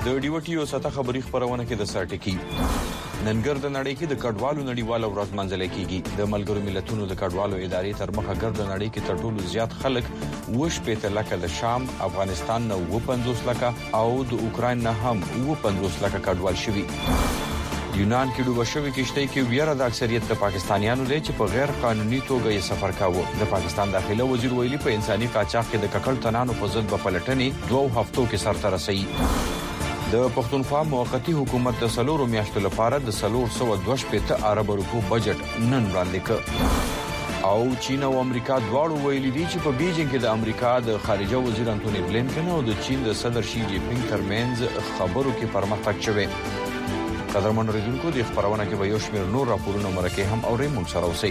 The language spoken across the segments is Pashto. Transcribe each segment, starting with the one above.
د ډیوټیو ستا خبري خبرونه کې د سرټکی ننګر د نړۍ کې د کډوالو نړیواله ورځ منځل کېږي د ملګرو ملتونو د کډوالو ادارې تر مخه ګرد نړۍ کې تر ټولو زیات خلک وش پېته لکه د شام افغانستان نه 50 لکه او د اوکرين نه هم 50 لکه کډوال شوي یونان کې ډوبه شوی کشته کې ویره د اکثریت د پاکستانیانو دی چې په غیر قانوني توګه یې سفر کاوه د پاکستان داخله وزیر ویلي په انساني قاچاق کې د ککړ تنانو په ضد په پلټنې 2 هفتو کې سرته رسېږي د پښتونخوا موقتی حکومت د سلورو میاشتو لپاره د 322 ارب روپو بجټ نن وړاندې کړ او چین او امریکا دواړو ویلي دي چې په بیجینګ کې د امریکا د خارجه وزیر انټونی بلینکن او د چین د صدر شي جی پینګ ترمنځ خبرو کې پرمختګ شوی قدرمن اوریدونکو د خبرونه کې به یو شمېر نور راپورونه مرکه هم اوري مونږ سره اوسئ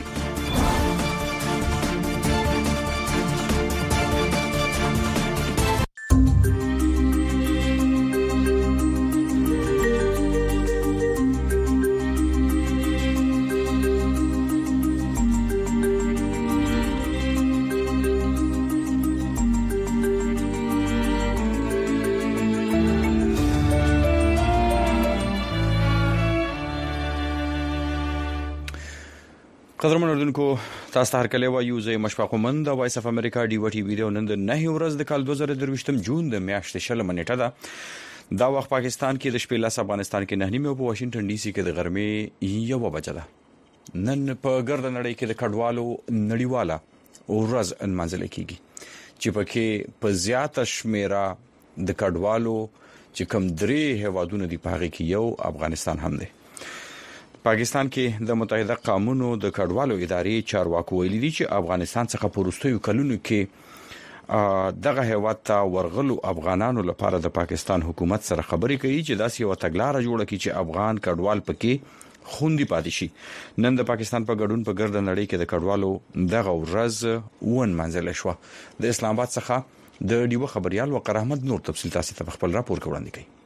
قدرمن اوریدونکو تاسو ته هرکله وایو زه مشفق مند د وایس اف امریکا ډی وی ټي ویډیو نن د 9 ورځ د کال 2023 جون د میاشتې شل منېټه ده دا وخت پاکستان کې د شپې لاس افغانستان کې 9 نیمه په واشنگټن ډي سي کې د غرمې 1 بجه ده نن په ګرد نړۍ کې د کډوالو نړیواله ورځ منځل کېږي چې پکې په زیاته شمیره د کډوالو چې کم درې هوادونه دی په هغه کې یو افغانستان هم دی پاکستان کې د متحده قومونو د کډوالو ادارې چارواکو ویلي دي چې افغانستان څخه په وروستیو کلونو کې دغه هیواد ته ورغلو افغانانو لپاره د پاکستان حکومت سره خبرې کوي چې داسې یو تګلارې جوړه کړي چې افغان کډوال پکې خوندي پاتې شي نن د پاکستان په ګډون په ګرد نړۍ کې د کډوالو دغه ورځ ون منځل شو د اسلام آباد څخه د ډیو خبريال وقار احمد نور تفصیل تاسو ته خپل راپور وړاندې کوي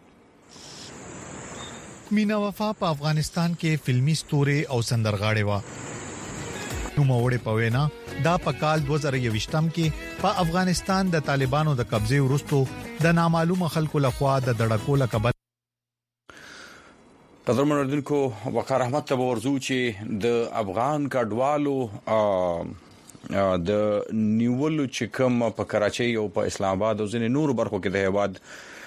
مینا وفا په افغانستان کې فلمي ستوري او سندرغاړي و نو موړې پوینا دا په کال 2023 کې په افغانستان د طالبانو د قبضه ورستو د نامعلومه خلکو لخوا د دړکو لقب قدرمن اوریدونکو وقار احمد ته ورزو چې د افغان کډوالو د نیولو چې کوم په کراچۍ او په اسلام آباد او ځینې نور برخو کې د هیواد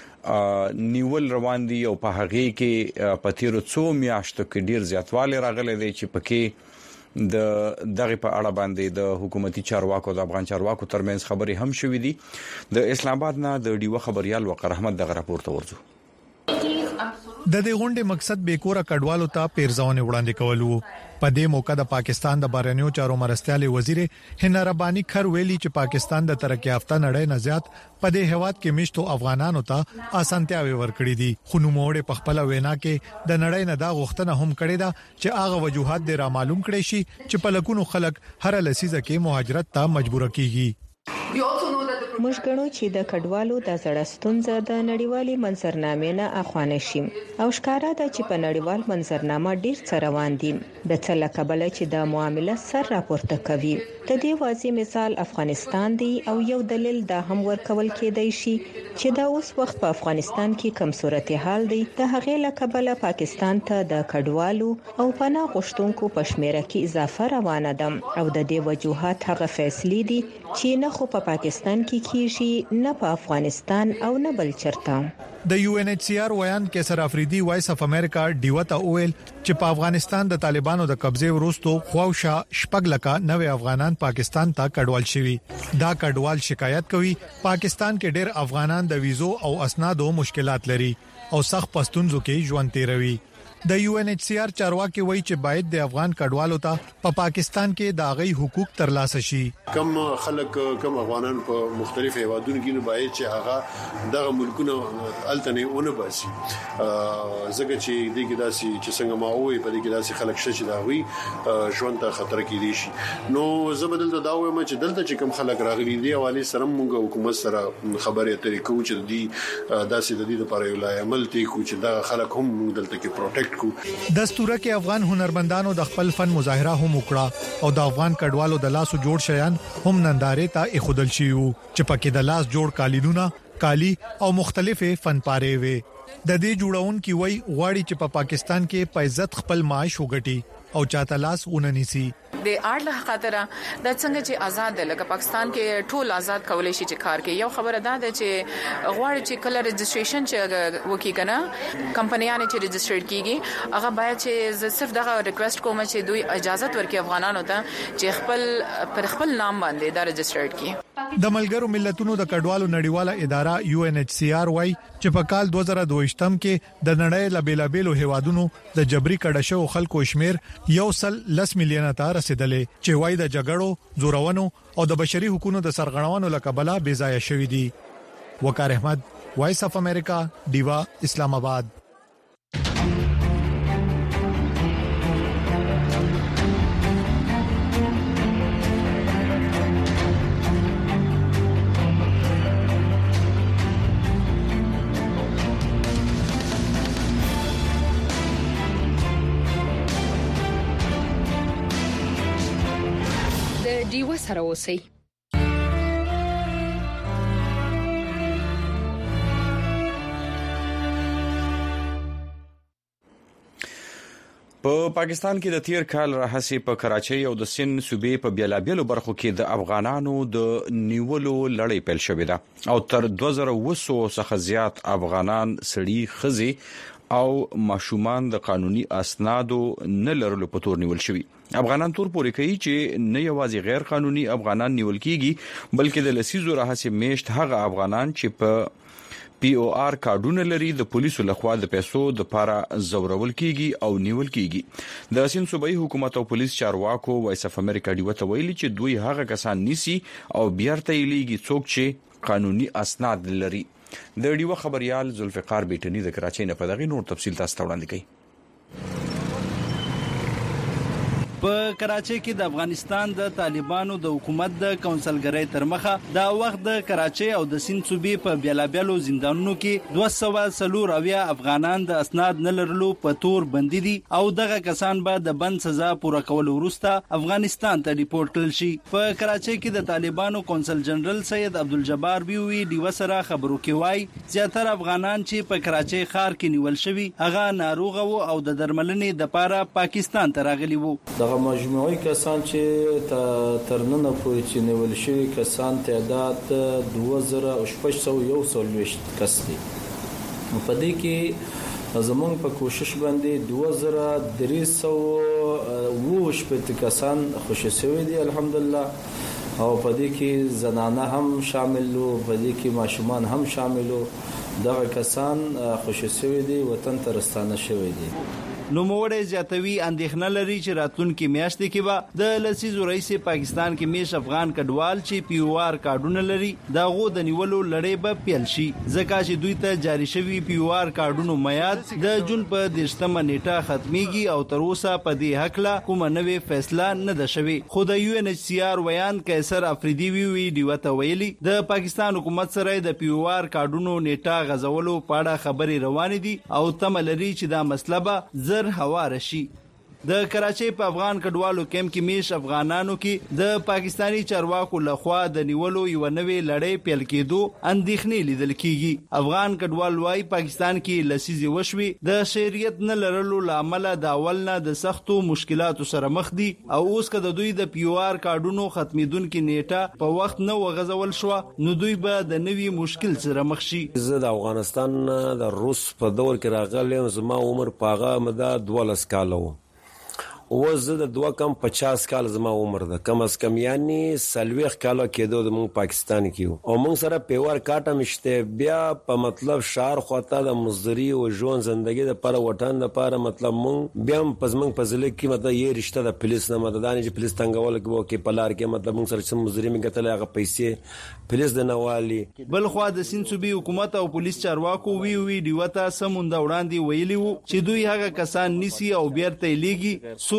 نیول روان دي او په هغه کې په تیرو څو میاشتو کې ډیر زیاتوالی راغلی دی چې پکې د دغه په اړه باندې د حکومتي چارواکو د افغان چارواکو ترمنځ خبري هم شوې دي د اسلام آباد نه د ډیو خبريال وقار احمد دغه راپور ته ورځو د دې غونډې مقصد بیکوره کډوالو ته پیرځونه وړاندې کول وو په دې موقع د پاکستان د بهرنیو چارو مرستيال وزیر هند رباني خر ویلي چې پاکستان د ترقی یافته نړۍ نه زیات په دې هواد کې مشتو افغانانو ته اسانتیاوي ورکړي دي خو نو موړې په خپل وینا کې د نړۍ نه دا غوښتنه هم کړې ده چې هغه وجوهات د را معلوم کړي شي چې په لکونو خلک هر لسیزه کې مهاجرت ته مجبور کیږي موږ غواړو چې د کډوالو د زړستونزه د نړیوالي منظرنامې نه اخوانه شي او ښکارا ده چې په نړیوال منظرنامه ډیر څه روان دي د څه لکبل چې د معاملې سر راپورته کوي د دې واضح مثال افغانستان دی او یو دلیل دا هم ورکول کېدای شي چې دا اوس وخت په افغانستان کې کم صورتحال دی د هغې لکبل پاکستان ته د کډوالو او پناه غوښتونکو په شمیره کې اضافه روانه ده او د دې وجوهات هغه فیصلې دي چې نه خو په پاکستان کې کیږي نه په افغانستان او نه بل چرته د یو ان ایچ سی آر ویان کیسر افریدي وایس اف امریکا ډیوتا اویل چې په افغانستان د طالبانو د قبضه وروستو خواوشا شپږ لکه 90 افغانان پاکستان ته کډوال شوي دا کډوال شکایت کوي پاکستان کې ډېر افغانان د ویزو او اسنادو مشکلات لري او سخت پښتونځو کې ژوند تیروي د یو ان ایچ سی آر چارواکي وایي چې باید د افغان کډوالو ته په پاکستان کې د غي حقوق ترلاسه شي کم خلک کم افغانان په مختلف هیوادونو کې باید چې هغه دغه ملکونه التنه ونه باسي زګه چې دغه داسي چې څنګه ما وې په دغه داسي خلک شې دا وي ژوند ته خطر کې دي شي نو زبدل دا وایم چې دلته چې کم خلک راغلي دي حواله سره موږ حکومت سره خبرې اترې کوو چې دي داسي د دې لپاره یو عمل ته کوو چې دا خلک هم موږ دلته کې پروټیکټ دستوره کې افغان هنرمندانو د خپل فن مظاهره هم وکړه او د افغان کډوالو د لاسو جوړ شیان هم نندارې ته اخودل شي چې پکې د لاس جوړ قالینونه کالی او مختلفه فن پاره وي د دې جوړونکو وی غواړي چې په پاکستان کې په عزت خپل معاش وګټي او چاته لاس وننسي. د اړه خاطر د څنګه چې آزاد لکه پاکستان کې ټول آزاد کولای شي چې کار کوي. یو خبره ده چې غواړي چې کله رجسټریشن چې وکي کنه کمپنیانه چې رجسټرډ کیږي هغه باید چې صرف دغه ریکوست کوم چې دوی اجازه ورکړي افغانانو ته چې خپل نام باندې دا رجسټرډ کړي. د ملګرو ملتونو د کډوالو نړیواله اداره UNHCR وايي چې په کال 2022 کې د نړۍ له بیلابېلو هیوادونو د جبري کډه شو خلکو شمیر 110 میلیونه ته رسیدلې چې وايي د جګړو، زورونو او د بشري حقوقو د سرغړونو لکبله بې ځای شوې دي. وقار احمد، وایس اف امریکا، دیوا، اسلام آباد. دیو سره اوسئ. په پاکستان کې د تیر کال راهسي په کراچۍ او د سند صوبې په بیلابېلو برخو کې د افغانانو د نیولو لړۍ پیل شوې ده او تر 2000 څخه زیات افغانان سړي خزي او ماشومان د قانوني اسنادو نه لرلو په تور نیول شوی. افغانان تور پورې کوي چې نه یوازې غیر قانوني افغانان نیول کیږي بلکې د لسیزو راهسي میشت هغه افغانان چې په POR کارډونه لري د پولیسو لخوا د پیسو د لپاره زورول کیږي او نیول کیږي. د سند صوبایي حکومت او پولیس چارواکو وایس اف امریکا ډیو ته ویلي چې دوی هغه کسان نیسي او بیرته لیږي څوک چې قانوني اسناد لري. د ډیو خبريال ذوالفقار بیٹنی د کراچۍ نه په دغه نور تفصیل تاسو ته وړاندې کوي. په کراچۍ کې د افغانستان د طالبانو د حکومت د کونسلګرۍ تر مخه دا وخت د کراچۍ او د سند صوبې په بیلابېلو زندانونو کې 240 افغانان د اسناد نه لرلو په تور بندي دي او دغه کسان به د بند سزا پوره کول وروسته افغانستان ته ریپورت کړل شي. په کراچۍ کې د طالبانو کونسل جنرال سید عبدالجبار بیوی دیو سره خبرو کې وای زیاتره افغانان چې په کراچۍ ښار کې نیول شوي هغه ناروغ وو او د درملنې لپاره پاکستان ته راغلي وو. مجموعي کسان چې ترننه پورې چې نیول شوي کسان تعداد 2641 کس دي. په دې کې زمونږ په کوشش باندې 2320 کسان خوشي شوي دي الحمدلله او په دې کې زنانه هم شامل وو، په دې کې ماشومان هم شامل وو. دغه کسان خوشي شوي دي وطن ته راستانه شوي دي. نوموړی زیاتوي اندېښنه لري چې راتلونکي میاشتې کې به د لسیزو راهیسې پاکستان کې میش افغان کډوال چې POR کارډونه لري دغه د نیولو لړۍ به پیل شي ځکه چې دوی ته جاری شوی POR کارډونو میعاد د جون په 10مه نیټه ختميږي او تر اوسه په دې حق لا کومه نوې فیصله نه ده شوې. خو د UNHCR ویان قیصر افریدی وی دیوته ویلي د پاکستان حکومت سره د POR کارډونو نیټه غزولو په اړه خبري روان دي او تم لري چې دا مسله به هوار شي. د کراچۍ په افغان کډوالو کیمپ کې میش افغانانو کې د پاکستانی چارواکو لخوا د نیولو یو نوې لړۍ پیل کېدو اندېښنې لیدل کیږي. افغان کډوال وايي پاکستان کې لسیزې وشوي د شریعت نه لرلو لامل د اولنه د سختو مشکلاتو سره مخ دي او اوس که د دوی د POR کارډونو ختمېدونکو نیټه په وخت نه وغځول شو نو دوی به د نوي مشکل سره مخ شي. زه د افغانستان د روس په دور کې راغلم، زما عمر پاغه مده 12 کال و. وزه د 250 کال زما عمر ده، کم از کم یعنی 40 کال کېدو د مونږ پاکستان کې او مونږ سره پیور کاټه مشته بیا په مطلب شهر خواته د مزدوري او ژوند زندگی د پر وټان د پر مطلب مونږ بیا پس مونږ په ځل کې مطلب یې رشتہ د پولیس نه مددان چې پولیس څنګه ولګو کې پلار کې مطلب مونږ سره چې مزدوري می ګټل هغه پیسې پولیس د نوالي. بل خو د سند صوبې حکومت او پولیس چارواکو وی دیوته سمونده وړاندې ویلي وو چې دوی هغه کسان نیسی او بیرته لیږي سو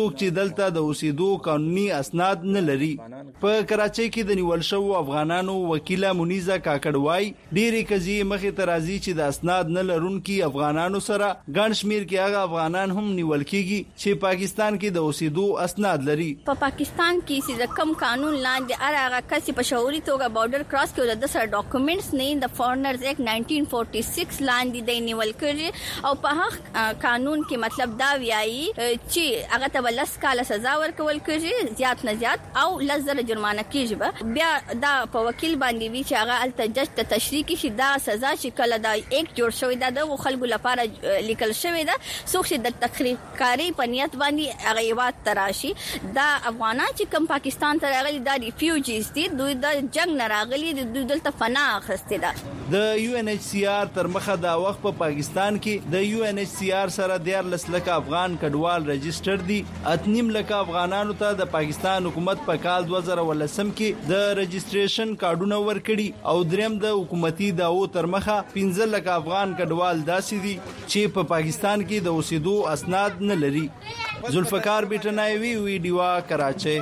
څوک چې دلته د اوسېدو قانوني اسناد نه لري. په کراچۍ کې د نیول شوو افغانانو وکیله منیزه کاکړوای ډېرې قضیې مخې ته راځي چې د اسناد نه لرونکي افغانانو سره ګڼ شمېر کې هغه افغانان هم نیول کېږي چې پاکستان کې د اوسېدو اسناد لري. په پاکستان کې چې کوم قانون لاندې هغه کس په شعوري توګه بارډر کراس کوي د سره ډاکومېنټس نه د فورنرز ایکټ 1946 لاندې د نیول کړي او په هغه قانون کې مطلب دا وایي چې هغه ته 10 کاله سزا ورکول کېږي زیات نه زیات او 10,000 جرمانه کېږي. بیا دا په وکیل باندې وی چې هغه الته جج ته تشریح کړي دا سزا چې کله دا ایکټ جوړ شوی دا د خلکو لپاره لیکل شوی دا څوک چې د تخریبکاری په نیت باندې هغه یوات تراشي. دا افغانان چې کوم پاکستان ته راغلي دا ریفیوجیز دي دوی د جنگ نه راغلي دوی دلته پناه اخیستې ده. د یو ان ایچ سی آر تر مخه دا وخت په پاکستان کې د یو ان ایچ سی آر سره 14 لک افغان کډوال رجسټر دي. 8 لک افغانانو ته د پاکستان حکومت په کال 2018 کې د رجسټریشن کارډونه ورکړي او دریم د حکومتي داو تر مخه 15 لک افغان کډوال داسې دي چې په پاکستان کې د اوسېدو اسناد نه لري. ذوالفقار بیٹنایوی ویډیو کراچۍ.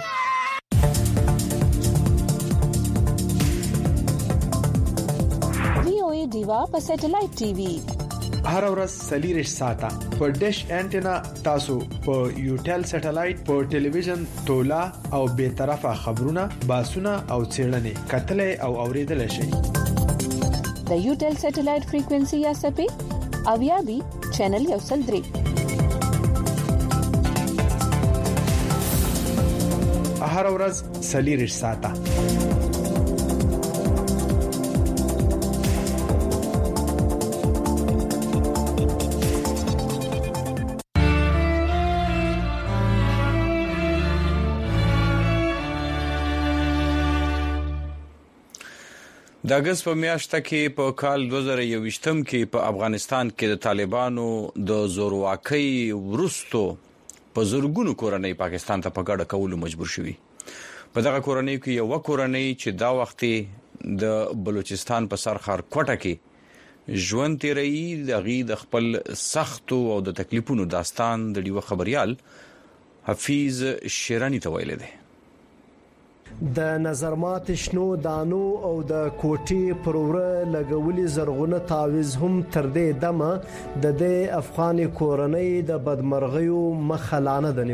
دیوا په سټلایټ ټي وي هر ورځ 40 ساعته په ډیش انټینا تاسو په یوټل سټلایټ په ټلویزیون تولا او به طرفه خبرونه باسونه او چیرنې کتلې او اوریدل شي. د یوټل سټلایټ فریکوئنسي یا سپی او یا بي چینل یو سل 3 هر ورځ 40 ساعته. د اگست په میاشت کې په کال 2021 کې په افغانستان کې د طالبانو د زورواکۍ وروستو په زورګونو کورنۍ پاکستان ته په ګډه کولو مجبور شوي. په دغه کورنۍ کې یو کورنۍ چې دا وخت د بلوچستان په سرخار کوټه کې ژوند تیري د خپل سختو او د تکلیفونو داستان د ډیو خبريال حفیظ شیرانی ته ویل دي. د نظرمات شنو دانو او د کوټي پروره لګولي زرغونه تعویز هم تر دې دمه د افغان کورنۍ د بدمرغیو مخالانه د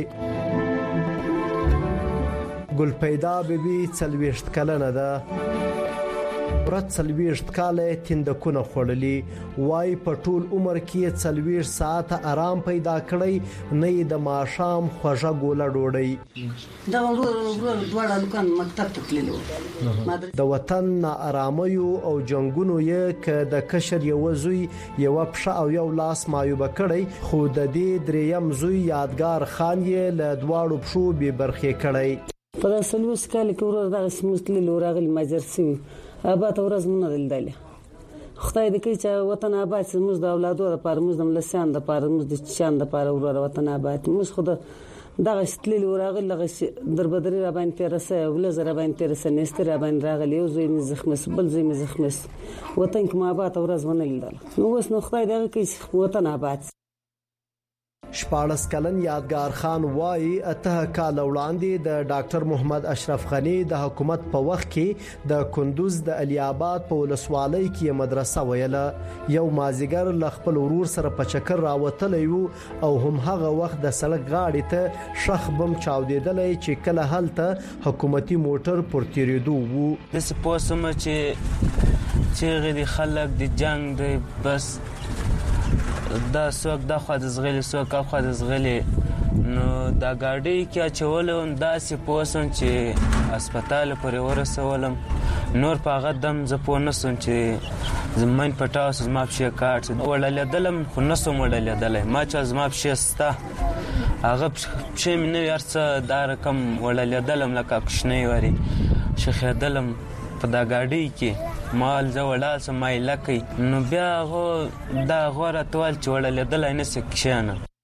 نیولې. ګل پیدا بیبي 40 کلنه ده ورځ 40 کاله تندکونه خړلې وای په ټول عمر کې 40 ساعت آرام پیدا کړی نه د ماشام خوږه ګوله ډوډۍ دا ورور لکان مکتب ته تللو د وطن آراميو او جنگونو یې ک د کشر یو زوی یو پښه او یو لاس مایوب کړی خو د دې دریم زوی یادګار خان یې له دواړو پښو به برخې کړی. په سلوس کال کې ورور دغه سمستل لورغل ماجر سوي ابات ورځ مونږ دلدل خدای دې کوي چې وطن آباد زموږ د اولادو لپاره موږ د ملسیان لپاره موږ د چشان لپاره ورور وطن آباد موږ خود دغه ستل ورغل لغه دربدري را باندې ترسه ولز را باندې ترسه نستر را باندې راغلی او زوی زخمس بل زوی زخمس وطن کوم آباد ورځ مونږ دلدل نو اوس نو خدای دې کوي وطن آباد. 14 کلن یادګار خان وای اته کال وړاندې د ډاکټر محمد اشرف غنی د حکومت په وخت کې د کندوز د علي آباد په ولسوالۍ کې مدرسه ویله. یو مازیګر ل خپل ورور سره په چکر راوتلې او هم هغه وخت د سړک غاړې ته شخ بم چاودیدلې چې کله هلته حکومتي موټر پر تیریدو وو. د سپوسم چې غړي خلک د جنگ دی بس دا څوک د خو د زغلی څوک خو د زغلی نو دا ګاډي کې چولم دا سپوسم چې هسپتال پورې ورسولم نور په غدم زپونسم چې زمين پټاوس زما په کارت وړلدلم خو نسوم وړلدلې ما چې زما په شستا هغه چې مې نه ارڅ دا رقم وړلدلم لکه کښنی وری شخېدلم په دا ګاډي کې مال زوړال سمای لکې نو بیا غو دا غوړه توال چوړل دلای نه سکشنه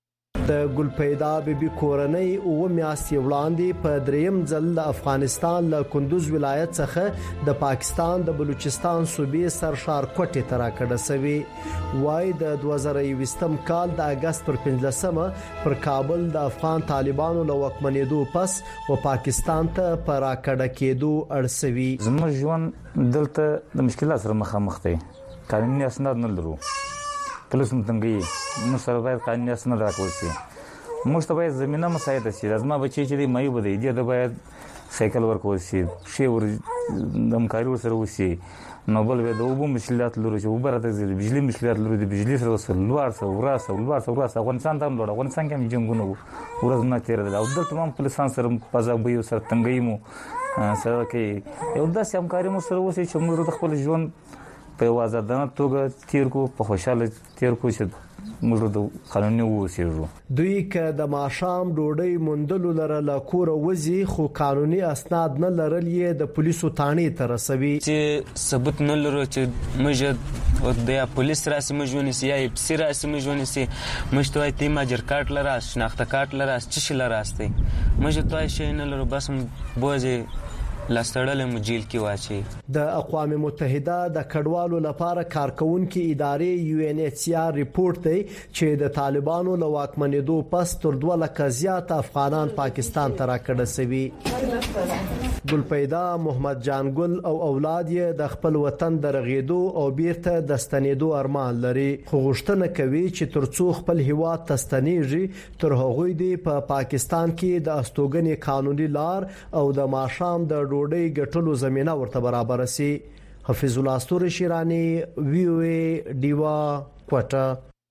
د ګلپیدا بیبي کورنۍ او میاشتې وړاندې په دریم ځل د افغانستان له کندوز ولایت څخه د پاکستان د بلوچستان صوبې سرشار کوټې ته راکړه شوې وای د 2020م کال د اگست پر 15مه پر کابل د افغان طالبانو له وکمنېدو پس و پاکستان ته پر راکړه کېدو اړسوي. زموږ ژوند دلته د مشکلات سره مخامخ دی. قانوني اسناد نه لرو، پولیس متنګي نو سره باید قانوني اسناد راکول شي. موږ ته باید زمينه مساعده شي. زما بچي چې دی مې بده دی د باید سایکل ورکول شي، شی ور د مکاري سره وسی. نو بل به د وبو مشکلات لرو چې وبرته د بجلی مشکلات لرو د بجلی سره وسل لوړ سره وراسه افغانستان ته لوړ افغانستان کې جنگونه ورځ نه تیر دی او د تمام پولیسان سره پزابي سره تنګي مو سره کې یو داسې همکاري مو سره وسی چې موږ د خپل ژوند په آزادانه توګه تیر کو په خوشاله تیر کو چې موږ د قانوني وسیرو. دوی که د ماشام ډوډۍ مندلو لره لا کور وزي خو قانوني اسناد نه لرل یې د پولیسو تانې ته رسوي چې ثبوت نه لرو چې موږ د پولیس راسي موږ ونیسي یا پسې راسي موږ ونیسي موږ ته ته ماجر کارت لره شناخته کارت لره چې شي لره راستي موږ ته شي نه لرو بس بوزي لاستړل مجیل کې واچي. د اقوام متحده د کډوالو لپاره کارکونکو ادارې UNHCR ریپورت دی چې د طالبانو له واکمنېدو پس تر 2 لک زیات افغانان پاکستان ته راکړل شوي. ګلپیدا محمد جان ګل او اولاد یې د خپل وطن درغېدو او بیرته د ستنېدو ارمان لري خو غوښتنه کوي چې ترڅو خپل هیواد ته ستنېږي تر هغوی دی په پاکستان کې د استوګنې قانوني لار او د ماشام د ډوډۍ ګټلو زمينه ورته برابر سي. حفیظ الله استور شیرانی VOA دیوا کوټه.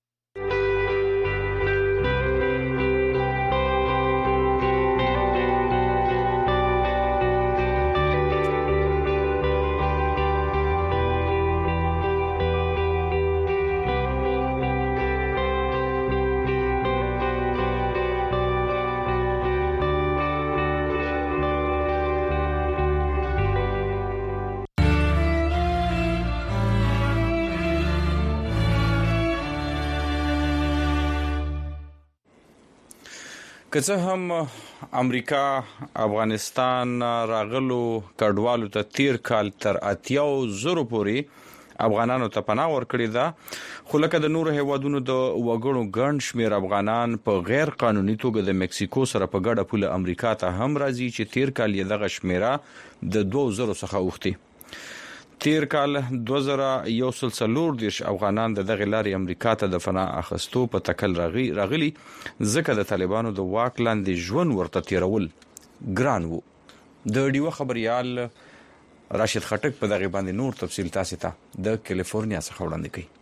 که څه هم امریکا افغانستان راغلو کډوالو ته تیر کال تر 80,000 پورې افغانانو ته پناه ورکړی ده خو لکه د نورو هیوادونو د وګړو ګڼ شمیر افغانان په غیر قانوني توګه د مکسیکو سره په ګډه پوله امریکا ته هم راځي چې تیر کال یې دغه شمیره د 2000 څخه اوختي. تیر کال 2140 افغانان د دغه لارې امریکا ته د پناه اخستو په تکل راغلي ځکه د طالبانو د واک لاندې ژوند ورته تیرول ګران وو. د ډیو خبريال راشد خټک په دغه باندې نور تفصیل تاسو ته د کیلیفورنیا څخه وړاندې کوي.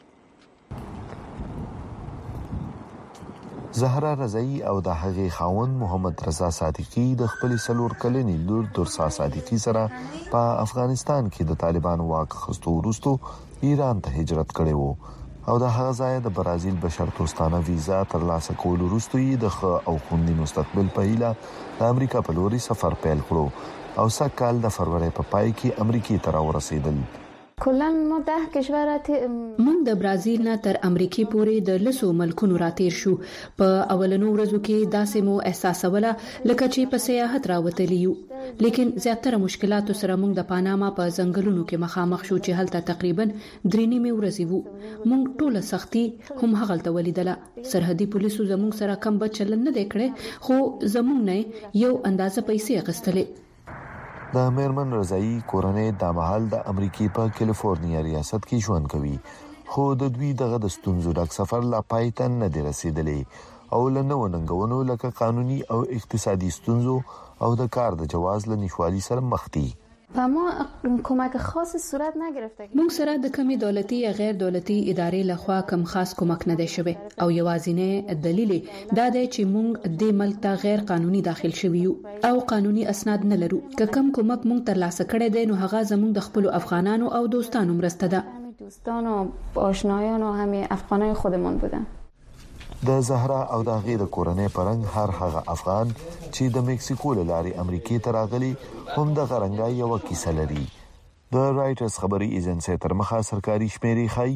زهرا رضایی او د هغې خاوند محمد رضا صادقی د خپل سلور کلنی لور درسا صادقی سره په افغانستان کې د طالبانو واک خستو وروسته ایران ته هجرت کړي وو او د هغه ځای د برازیل بشرطوستانه ویزا ترلاسه کول وروسته یې د خ او خوندي مستقبل په هیله د امریکا په لوري سفر پیل کړو او سکهال د فروری په پای کې امریکا ته ورسېدل. کلن ما 10 کشورات موږ د برازیل نه تر امریکا پورې د لسو ملکونو راتیر شو. په اولنو ورځو کې داسې مو احساسوله لکه چې په سیاحت راوتلی یو لیکن زیاتره مشکلاتو سره موږ د پاناما په ځنګلونو کې مخامخ شو چې هلته تقریبا 3.5 ورځې وو. موږ ټوله سختي هم هغلته ولیدله. سرحدي پولیسو زموږ سره کم بچل نه دکړي خو زموږ نه یو اندازه پیسې اخستلې. د میرمن رضایی کورنۍ د محل د امریکای په کیلیفورنیا ریاست کې ژوند کوي خو د دوی دغه د ستونزو ډک سفر لا پای ته نه دی رسیدلی او لنو ننګونو لکه قانوني او اقتصادي ستونزو او د کار د جواز لنیشوالي سره مخ دي. و ما کمک خاصی صورت نگرفته. موږ سره د کمی دولتي یا غیر دولتي ادارې لخوا کوم خاص کومک نه دی شوی او یوازینی دلیل دا دی چې موږ د ملک ته غیر قانوني داخل شوی یو او قانوني اسناد نه لرو. که کم کومک موږ ترلاسه کړی دی نو هغه زموږ د خپل افغانانو او دوستانو مرسته ده. دوستان او آشنایان او همه افغانای خودمون بودن. د زهرا او د هغې د کورنۍ پرنګ هر هغه افغان چې د مکسیکو لارې امریکای ته راغلي هم د غرنګای یو کیسه لري. د رایټرز خبري ایجنسی تر مخه سرکاري شمیرې ښایي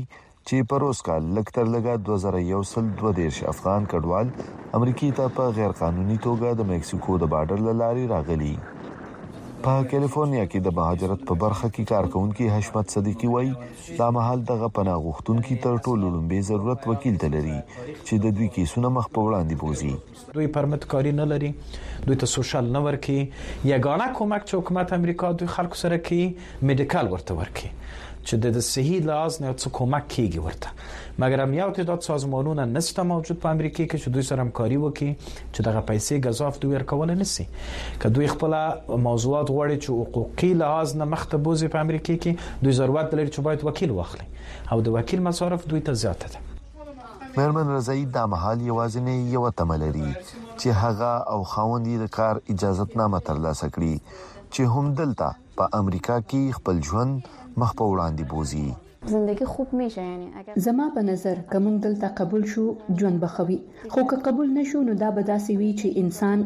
چې پروس کال لکتر لګا 2021 افغان کډوال امریکای ته په غیر قانوني توګه د مکسیکو د بارډر لاري راغلي. په کیلیفورنیا کې د مهاجرت په برخه کې کارکونکو حشمت صدیقی وایي دا مهال دغه پناه غوښتونکو تر ټولو لومبي ضرورت وکیل تلري چې د دوی کیسونه مخ په وړاندې بوزي. دوی پرمټ کاری نه لري، دوی ته سوشل نه ورکي، یګانه کومک چې حکومت امریکا دوی خلکو سره کوي میډیکل ورته ورکي چې د صحي لحاظ نه څه کومک کیږي ورته. مګر هم یو تعداد سازمانونه نشته موجود په امریکا کې چې دوی سره همکاري وکړي چې دغه پیسې غذاف دوی ورکول نه سي. که دوی خپل موضوعات غواړي چې حقوقي لحاظ نه مخته بوزي په امریکا کې، دوی ضرورت لري چې باید وکیل واخلي او د وکیل مصارف دوی ته زیاته ده. مېرمن رضایی د محل یوازینی یو تملري چې هغه او خاوندې د کار اجازه نامه ترلاسه کړي چې هم دلته په امریکا کې خپل ژوند مخ په وړاندې بوزي. زندگی خوب میشه، یعنی اگر زما په نظر کوم دلته قبول شو ژوند بخوي، خو که قبول نشو نو دا به داسې وي چې انسان.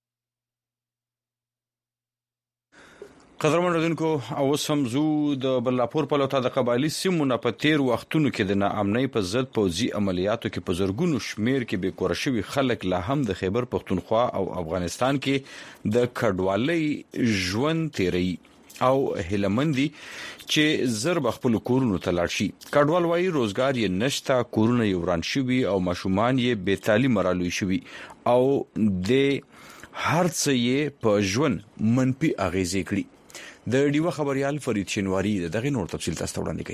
قدرمن ردونکو او سمزو د بلاپور په لوټه د قبایلی سیمونه په تیر وختونو کې د ناامنۍ په ضد پوځي عملیاتو کې په زرګونو شمیر کې به کور شوی خلک لا هم د خیبر پختونخوا او افغانستان کې د کډوالۍ ژوند تیری او هلمندي چې زرب خپل کورونو ته لاړ شي. کډوال وايي روزګار یې نشتا، کورونه یې وران شوي او ماشومان یې بې تعلیم رالوي شوي او د هر څه یې په ژوند منفي اغیزې کړي. د ډیوه خبريال فرید شینواری دغه نور تفصیل تاسو وړاندې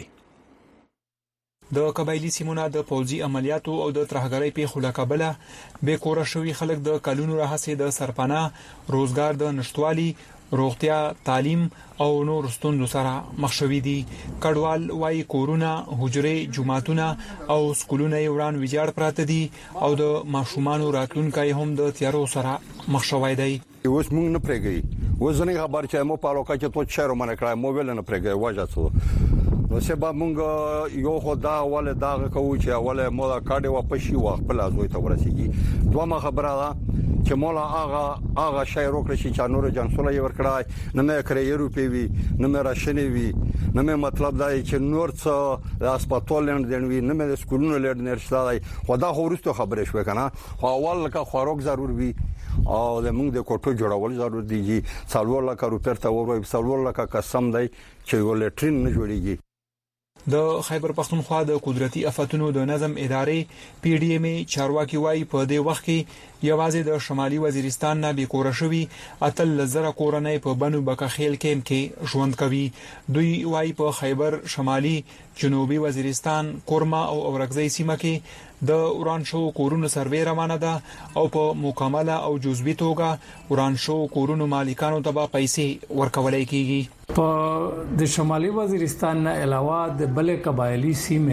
کوي. د قبایلی سیمونه د پوځي عملیاتو او د ترهګرۍ په خله کابل به کور شوی خلک د کلونو راهسه د سرپناه، روزګار د نشټوالي، روغتیا، تعلیم او نور ستوندو سره مخ شوي دي. کډوال وايي کورونه، حجرې، جماعتونه او سکولونه یې وران ویجاړ پراته دي او د ماشومانو راتلونکي هم د تیارو سره مخ شوي دي. اوس موږ نه پرېږي، وزنه خبر چې مو په لوکا کې تو چیرې منه کړای موبایل نه پرېږي وجه څه نو سبا موږ یو خدا ول دا کوو چې اوله مو دا کاډي واپس شي خپل ازوي ته ورسیږي. دوه خبره ده چې مولا هغه شای روکړي چې نور جنسوله یې ورکړای نه مې کړې روپی وی نه مې راشنې وی نه مې مطلب دا چې نور څه د هسپتال لند وی نه مې د سکولونو لند نشته خدا خو ورستو خبرې شوې کنه. خو اول کا خوراک ضرور وی او د موږ د کوټو جوړول ضرور دي. 4 لک روپیا ته ورو 4 لک قسم دی چې ولټرین نه جوړیږي. د خیبر پختونخوا د قدرتي آفاتونو د نظم ادارې پی ډی ایم چارواکي وايي په دې وخت کې یوازې د شمالي وزیرستان نه به کور شوی اتل لزره کورنۍ په بنو بکخیل کې ژوند کوي. دوی وايي په خیبر شمالي، جنوبي وزیرستان، کورما او اورګزۍ سیمه کې د وران شو کورونو سروې روانه ده او په مکمله او جزوي توګه وران شو کورونو مالکانو ته به پیسې ورکولای کیږي. په د شمالي وزیرستان نه علاوه د بلې قبایلی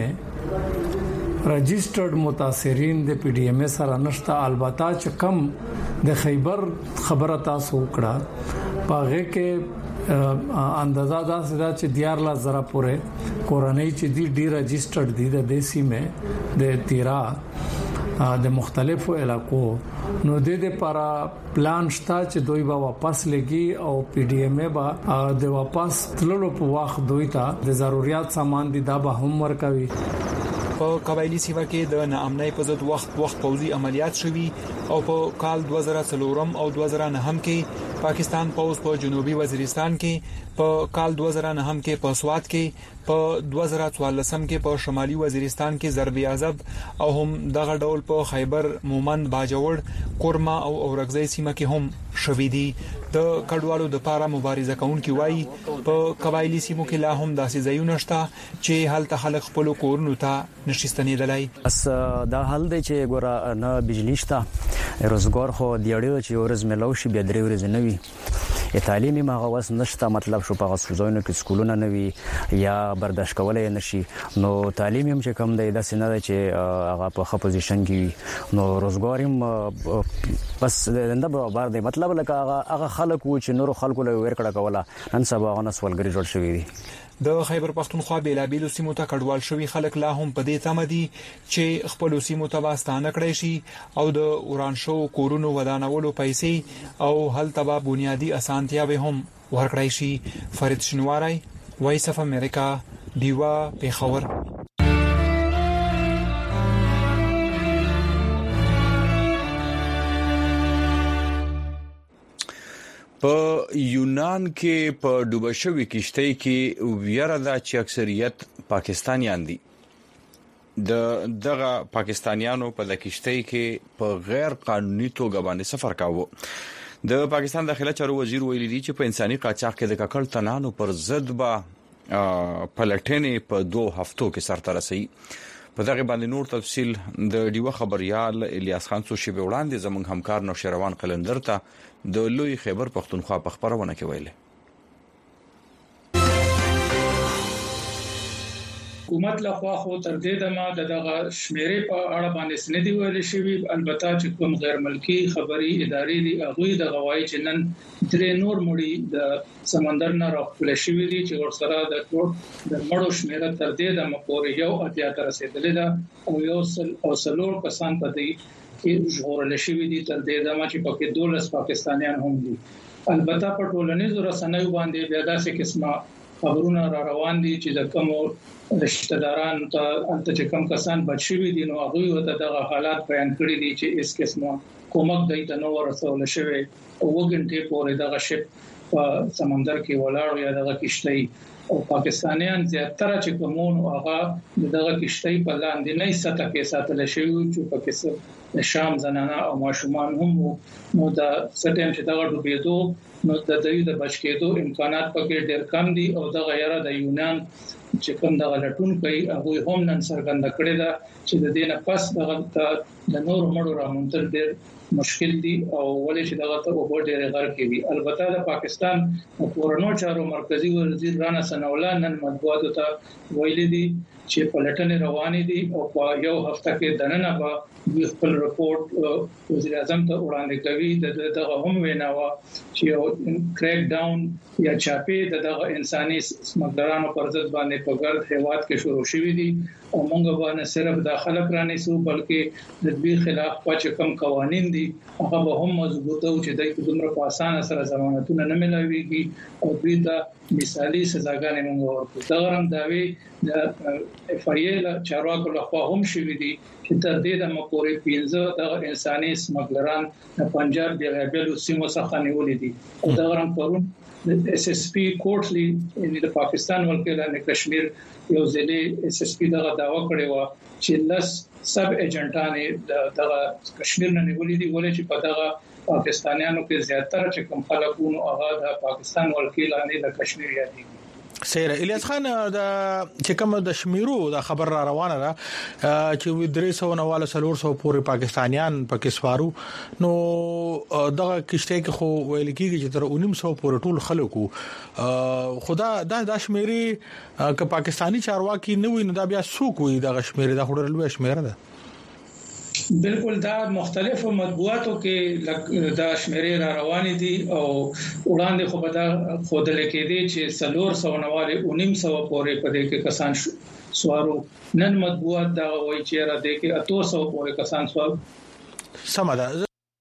سیمه رجسټرډ متاثرین د پی ډی ایم سره نشته. البته چې کم د خیبر خبره تاسو وکړه پاغه کې اندازه دا چې 14000 پورې کورنۍ چې دی ډی رجسټرډ دي د دیسی مې د تیرا د مختلفو علاقو نو د دې لپاره پلان شته چې دوی به واپس لګي او پی ډی ایم به د واپس تللو په وخت دوی ته د ضرورت سامان دي دا به هم ورکوي. په قبایلی سیمه کې د ناامنۍ په ضد وخت پوځي عملیات شوي او په کال 2003 او 2009 کې پاکستان پوځ په جنوبي وزیرستان کې، په کال 2009 کې په سوات کې، په 2014 کې په شمالي وزیرستان کې ضرب عذاب او هم دغه ډول په خیبر، مومند، باجوړ، کورما او اورګزۍ سیمه کې هم شوي دي. د کډوالو د لپاره مبارزه کوونکي وایي په قبایلی سیمو کې لا هم داسې ځایونه شته چې هلته خلک خپل کورونو ته نشي ستنېدلای. اس دا حل دی چې ګوره نه بجلی شته، روزګار خو د یړیو چې ورځ ملو شي به درې ورځې نه وي، تعلیمي مغوس نشته، مطلب شو په غوښتنو کې سکولونه نه وي یا برداشت کولای نشي. نو تعلیم هم چې کم دی د سینه چې هغه په خپل پوزیشن کې نو روزګار هم بس د بار دی، مطلب لکه هغه خلک و چې نور خلکو له ورکړه کوله نن سبا غو نسولګری جوړ شوی دی. د خیبر پختونخوا بیلابیلو سیمو ته کډوال شوی خلک لا هم په دې تمه دي چې خپل سیمو ته واستانه کړی شي او د وران شو کورونو ودانولو پیسې او هلته به بنیادی اسانتیاوې هم ورکړی شي. فرید شینواری، وایس اف امریکا، دیوا، پیښور. په یونان کې په ډوبشوي کشتۍ کې ویره ده چې اکثریت پاکستانیان دي. دغه پاکستانیانو په د کشتۍ کې په غیر قانوني توګه باندې سفر کاوه. د پاکستان داخله چارو وزیر ویلي دی چې په انساني قاچاق کې د ککړ تنانو پر ضد به پلټنې په 2 هفتو کې سرته رسي. په دغه باندې نور تفصيل د ډیوه خبريال الیاس خان څو شی وړاندې زموږ همکار نوشروان قلندر ته د لوی خیبر پختونخوا په خبرونه کې ویل. حکومت لخوا خو تر دې دمه دغه شمیرې په اړه باندې سندې ویل شوی. البته چې کوم غیر ملکی خبري ادارې دي هغه د غوايي چې نن درې نور مړي د سمندر نه راغلي شوی دي چې ورسره د مړو شمیره تر دې دمه پورې یو اتیا تر رسیدلې ده او یو سلور کسان په دې کې ژغورل شوی دي تر دې دمه چې پکې 12 پاکستانیان هم دي. البته په ټولنیزو رسنیو باندې بیا داسې قسمه خبرونه را روان دي چې د کوم رشتہ داران ته چې کوم کسان بچوي دي نو هغه ته دغه حالات بیان کړی دي چې اس قسمه کومک دی ته نو ورسول شوی او وګنټه پورې دغه شپ په سمندر کې ولاړ یا دغه کشتۍ او پاکستانیان زیاتره چې کومون هغه دغه کشتۍ په لاندې نه سطح کې ساتل شوی چې په کې شام زنانه او ماشومان هم نو دا ستیم چې دغه ډوبېدو نو د دوی د بچ کېدو امکانات پکې ډېر کم دي او دغه یاره د یونان چې کوم دغه لټون کوي هغه هم نن څرګنده کړې ده چې د دې نه پس دغه د نور مړو رامنتل ډېر مشکل دي او ولې چې دغه ته وګړي ډېر غر کوي. البته د پاکستان کورونو چارو مرکزی وزیر رانا ثناءالله نن مطبوعاتو ته ویلي دي چې پلټنې روانې دي او په یو هفته کې دننه به خپل رپورت وزیر اعظم ته وړاندې کوي. دغه هم ویناوه چې یو کریک ډاون یا چاپې دغه انساني سمګلرانو پر ضد باندې په ګرد هیواد کې شروع شوې دي او موږ باندې صرف داخله پرانې سو بلکې د دې خلاف چې کوم قوانين دي هغه به هم مضبوطه او چې د دومره په اسانه سره ضمانتونه نه ملويږي او دوی ته مثالي سزاګانې موږ ورکړو. دا غرم داوی د اف ای ال چارواکو لخوا هم شوې دي چې تر دې د مپورې 15 د انساني سمګلران د پنجاب د غیبلو سیمو څخه نیولې دي او دا غرم پرون د اس اس پی کوټلی د پاکستان ولکه کشمیر یو ځلې اس اس پی دغه داوا کړی و چې لس سب ایجنټانه دغه کشمیر نه نیولې دي ولې چې په دغه پاکستانیانو کې زیاتره چې کوم خلکونو هغه د پاکستان ولکه لاندې د کشمیر یادي. سیر الیاس خان د چې کوم د شمیرو د خبر را روانه ده چې 390 سلور سو پورې پاکستانیان پکې سوارو نو دغه کشته کې خو ویل کېږي چې تر 1900 پورې ټول خلکو خدا د شمیري ک پاکستانی چارواکي نه وي نو دا بیا څوک وي دغه شمیري د خورلوي شمیره ده. بالکل دا مختلفو مطبوعاتو کې دا شمیرې را روانې دي او وړاندې خو به دا خودل کې دي چې 390 1900 پورې په دې کې کسان سوارو. نن مطبوعات دا وایي چې را دې کې 800 پورې کسان سوارو. سمدا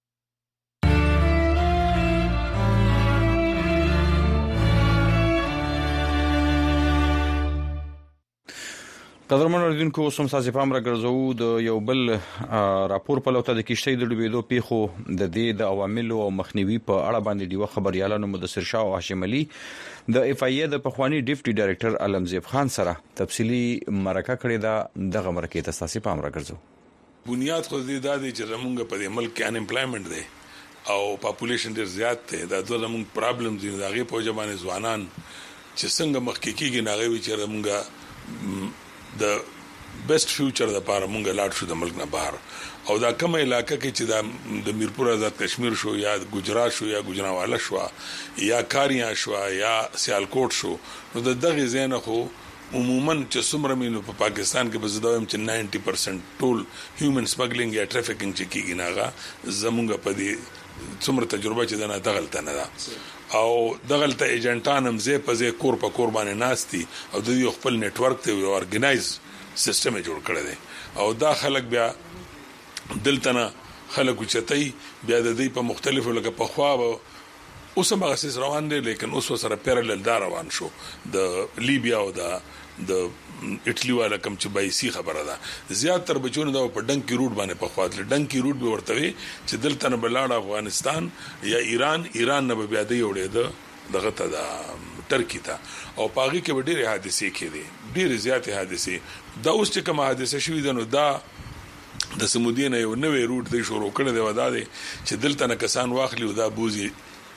قدرمن اوریدونکو اوسم ساسي پام را ګرځو د یو بل راپور په لوته د کشتۍ د ډوبېدو پیښو د دې د عواملو او مخنیوي په اړه باندې دیو خبريالانو مدثر شاه او هاشم علي د اف ای د پخوانی ډیپټي ډایریکټر علمزیب خان سره تفصيلي مرکه کړې ده. دغه مرکه ته ساسي پام را ګرځو. بنیاد خو دې د دې چې زمونږ په ملک کې انپلویمنت دی او پاپولیشن ډیر زیات دی. دا د زمونږ پرابلم دي دغه په ځبانه ځوانان چې څنګه مخکې کېږي ناغوي چې زمونږ د بیسټ فیوچر د لپاره مونږ لاړ شو د ملک نه بهر او دا کومه علاقې کې چې د میرپور آزاد کشمیر شو یا ګجرات شو یا ګجراوالا شو یا کاریان شو یا سیالکوټ شو نو د دغه زینه خو عموما چې څومره مینو په پاکستان کې به زدایم چې 90% ټول هیومن سمګلینګ یا ټریفیکینګ چې کیږي ناغه زمونږ په دې څومره تجربه چې نه دغلت نه ده او دغلت ایجنټان هم زه په زه کور په کور باندې ناشتي او د یو خپل نت ورک ته یو ارګنایز سیستم جوړ کړی دی او دا خلک بیا دلته خلک چتای بیا د دې په مختلفو لکه په خوا اوس هم غسیس روان دي لیکن اوس سره پیرالل دا روان شو د لیبیا او د د اټلی والا کم چې بایسي خبره ده زیات تر بچونه دا په ډنکی روټ باندې په خاطر ډنکی روټ به ورته چې دلته نه بلاړ افغانستان یا ایران نه بیا دی وړي دغه ته د ترکی ته او پاغي کې ډېرې حادثې کېدې ډېرې زیاتې حادثې دا اوس چې کوم حادثه شوې ده نو دا د سمودین یو نوې روټ دی شروع کړی دی ودا دی چې دلته نه کسان واخلي او دا بوزي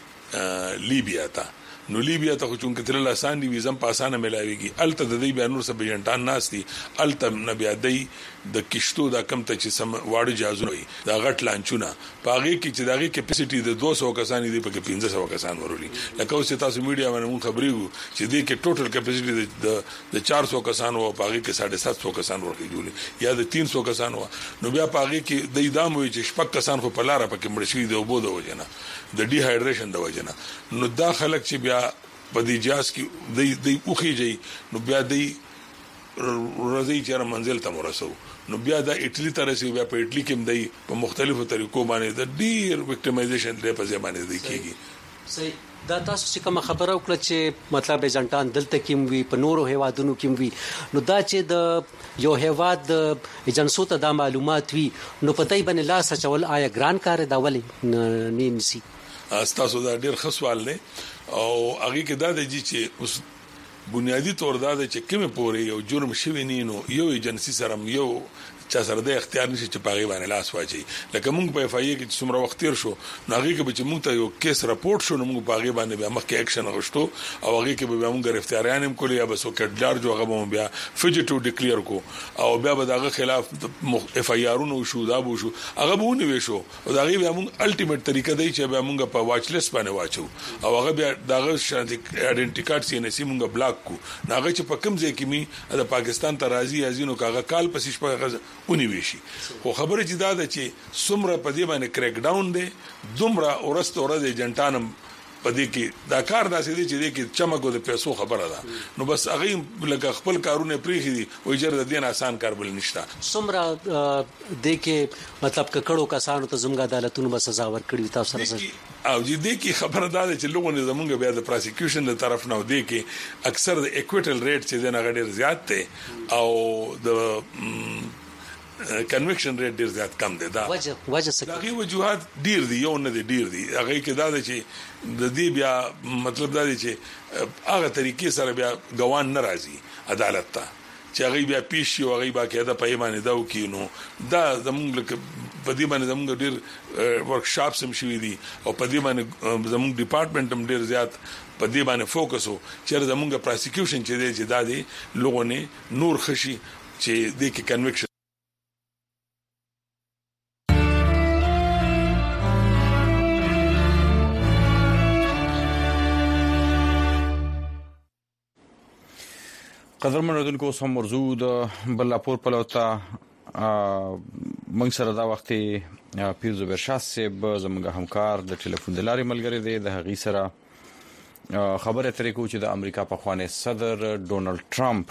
لیبیا ته نو لیبیا ته خو چونکه تر لاسان دی ویزم په اسانه ملاويږي الته د دې بیا نور سب جنټان ناشتي الته نه بیا دی د کشتو دا کم ته چې سم واړو جازونه وي دا غټ لانچونه پاغي کې چې داغي کیپاسيټي د 200 کسان دي په کې 1500 کسان ورولي لکه اوس تاسو میډیا باندې مون خبريږو چې دې کې ټوټل کیپاسيټي د 400 کسان او پاغي کې 750 کسان ورکړي یا د 300 کسان نو بیا پاغي کې د ادم وي چې شپږ کسان خو په لار په کې مړ شي د وبو د وجنه د ډي هایډریشن د وجنه نو دا خلک چې بیا په دې جاز کې د اوخیږي نو بیا د ورځي چې منزل ته ورسو نو بیا د اټلی ته رسیدو بیا په اټلی کې دی په مختلفو طریقو باندې د ډیر وکټیمایزیشن دی په ځای باندې دی کیږي صحیح دا تاسو چې کوم خبره وکړه چې مطلب ایجنټان دلته کې وي په نورو هیوادونو کې وي نو دا چې د یو هیواد ایجنسو ته دا معلومات وي نو پتاي باندې لاس چول آیا ګران کار دا ولې نیمسي تاسو دا ډیر خصوال نه او هغه کې دا د چې اوس بنیادی تور دا چې کومه پوري یو جرم شوی نینو یو ایجنسی سره یو چا سره د اختیار نشي چې پاغي باندې لاس واچي لکه موږ په اف ای کې څومره وخت تیر شو ناغي کې چې موږ ته یو کیس راپورټ شو نو موږ پاغي باندې بیا مخکې اکشن غوښتو او هغه کې به موږ گرفتاریان هم کولې یا بس وکړلار جو هغه بیا فوجیټیو ډیکلیئر کو او بیا به دغه خلاف اف ای آرونو شو دا بو شو هغه به ونی وشو او دغه بیا موږ الټیمیټ طریقه دی چې بیا موږ په واچ لیست باندې واچو او هغه بیا دغه آیډنټی کارت سي ان سي موږ بلاک کو ناغه چې په کوم ځای کې می د پاکستان ته راځي ازینو کاغه کال پسې شپه ونی وشي خو خبره چې دا ده چې سمره په دې باندې کریک ډاون دی دومره اورست اورده جنټانم په دې کې دا کار داسې دی چې دې کې چمکو د پیسو خبره ده نو بس هغه لکه خپل کارونه پریخي دي او اجر د دین آسان کار بل نشته سمره دې کې مطلب ککړو کسانو ته زموږ عدالتونو به سزا ورکړي تاسو سره او دې کې خبره ده چې لوګونه زمونږ بیا د پروسیکیوشن له طرف نه دې کې اکثر د ایکویټل ریټ چې د نغډیر زیات دی او د کنویکشن ریټ ډیر زیات کم دی دا وجه څه دغه وجوهات ډیر دي یو نه دي ډیر دي هغه کې دا چې د دې بیا مطلب دا دی چې هغه طریقې سره بیا ګوان ناراضي عدالت ته چې هغه بیا پیش یو هغه با کېده په ایمان دا وکینو دا زموږ په دې باندې زموږ ډیر ورکشاپس هم شوي دي او په دې باندې زموږ ډپارټمنټ هم ډیر زیات په دې باندې فوکس وو چې زموږ پروسیکیوشن چې دا دی لوګونه نور خشي چې دې کې کنویکشن قدرمن ردونکو سم مرزو د بلاپور پلوتا موږ سره دا وخت پیرزو برشاد صاحب زموږ همکار د ټلیفون د لارې ملګری دی د هغې سره خبره ترې کوو چې د امریکا پخوانی صدر ډونالد ټرمپ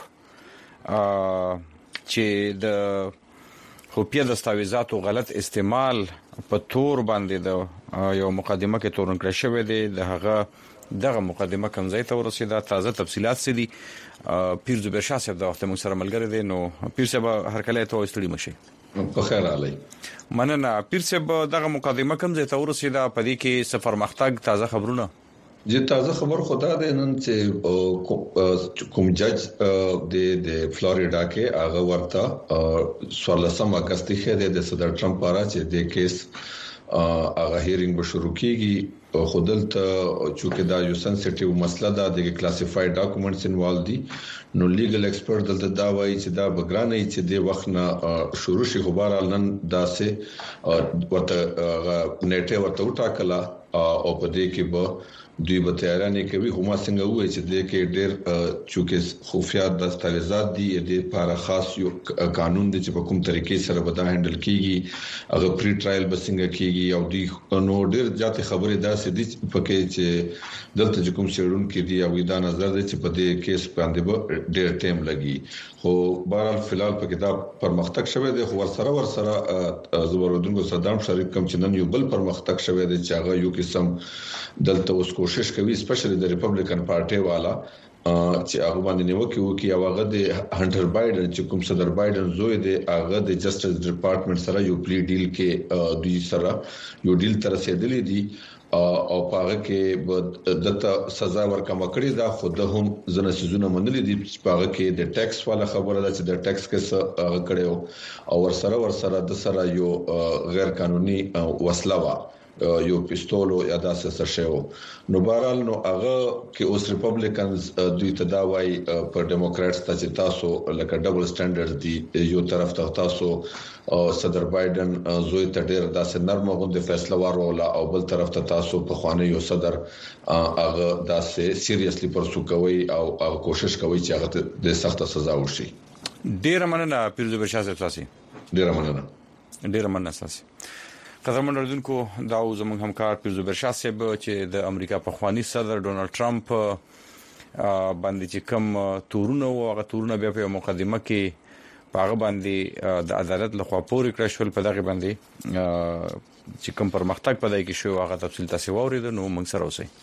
چې د خفیه دستاویزاتو غلط استعمال په تور باندې د یو مقدمه کې تورن کړی شوی دی د هغه دغه مقدمه کوم ځای ته ورسېده تازه تفصيلات سدي پیر زبیر شاه صاحب د وخت موږ سره ملګری دی نو پیر صاحب هر کله ته وستړي مشي په خیر علي مننه پیر صاحب دغه مقدمه کوم ځای ته ورسېده په دې کې سفر مختګ تازه خبرونه چې تازه خبر خدا ده نن چې کوم جج د فلوریدا کې هغه ورته 16 اگست کې د صدر ټرمپ لپاره چې د کیس هغه هیرینګ به شروع کیږي خودلته چې دا یو سنسټیو مسله ده د کلاسیفاید ډاکومېنټس انوالو دي نو لیګل ایکسپرت دلته دا وایي چې دا بګرانه چې د وخت نه شروع شي خبر نن داسې ورته نیټه ورته وټاکله او په دې کې به دوی به تیارانه کوي هم څنګه وایي چې د کې ډېر چې خفیا دستاویزات دي د لپاره خاص یو قانون دی چې په کوم طریقې سره به دا هندل کیږي هغه پری ټرایل به څنګه کیږي او دوی نو ډېر ځاتې خبرې داسې دي پکې چې دلته چې کوم شړون کې دي او دا نظر دی چې په دې کیس باندې به ډېر ټیم لګي خو بهرحال فلال په کتاب پرمختګ شوه دی خو ورسره زبردونکو صدام شریک کم چې نن یو بل پرمختګ شوه دی چې هغه یو قسم دلته اوس کوشش کوي سپیشلی د ریپبلیکن پارټي والا چې هغه باندې نیوکه وکي او هغه د هانټر بایدن چې کوم صدر بایدن زوی دی هغه د جسټس ډپارټمنټ سره یو پلی ډیل کې دوی سره یو ډیل تر رسیدلې دي او پاره کې دته سزا ورکړه کړې ده خو د هم زنه سيزونه منلې دي چې پاره کې د ټیکس والا خبره ده چې د ټیکس کې هغه کړو او ورسره د سره یو غیر قانوني وسله وا یو پستولو یا داسې څه شی نو بهرحال نو هغه کې اوس ریپبلیکنز دوی تداوی پر ډیموکراتس ته تاسو لکه ډبل سټانډرډ دي یو طرف ته تاسو صدر بایدن زوی ته ډیر داسې نرمه غونډه فیصله وروله او بل طرف ته تاسو په خوانه یو صدر هغه داسې سیریسلی پرسو کوي او کوشش کوي چې هغه د سخت سزا وشي. ډیر مننه پیرزو برشاه تاسو. ډیر مننه تاسو. قدرمن اردوونکو دا زموږ همکار پیرزو برشاه صاحب چې د امریکا په خواني صدر ډونالد ټرمپ باندې چې کوم تورونه او هغه تورونه بیا په مقدمه کې پاغه باندې د عدالت لخوا پورې کړل شول په دغه باندې چې کوم پرمختګ پدای کې شو هغه تفصیل تاسو واورید نو موږ سره اوسئ.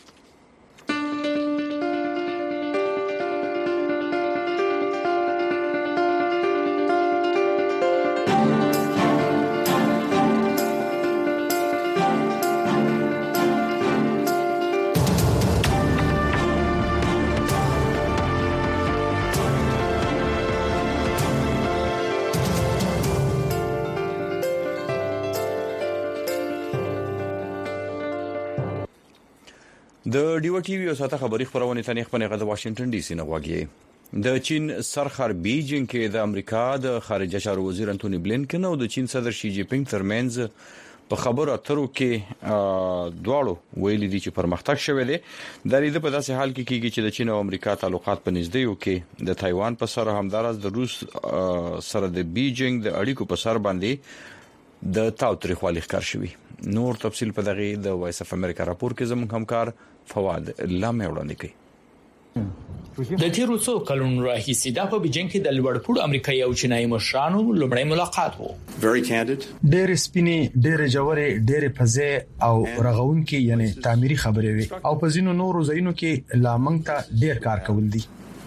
د ډیو ټي وی او ساته خبري خبرونه تنه خپل غږ د واشنگټن ډي سي نه غواګي. د چین سرخر بیجینګ کې د امریکا د خارجه چارو وزیر انټونی بلینکن او د چین صدر شي جی پینګ ترمنځ په خبرو اترو کې دواړو ویلي دي چې پرمختګ شوه دی. د دې په داسې حال کې کېږي چې د چین او امریکا تعلقات په نږدې یو کې د تایوان په سر همدارس د روس سره د بیجینګ د اړیکو په سر باندې د تاوتریخوالي ښکار شوی. نور تفصیل په دغه د وایس اف امریکا راپور کې زموږ همکار فواد لامه وړاندې کوي. د تیرو څو کلونو راهیسې د په بیجینګ کې د لوړپوړو امریکایي او چینایي مشرانو لومړی ملاقات وو. ډېر سپینې ډېر جوړې ډېر فزې او رغونکي یعنی تعمیري خبرې وي او په ځینو نورو ځایونو کې لا مونږ ته ډېر کار کول دي.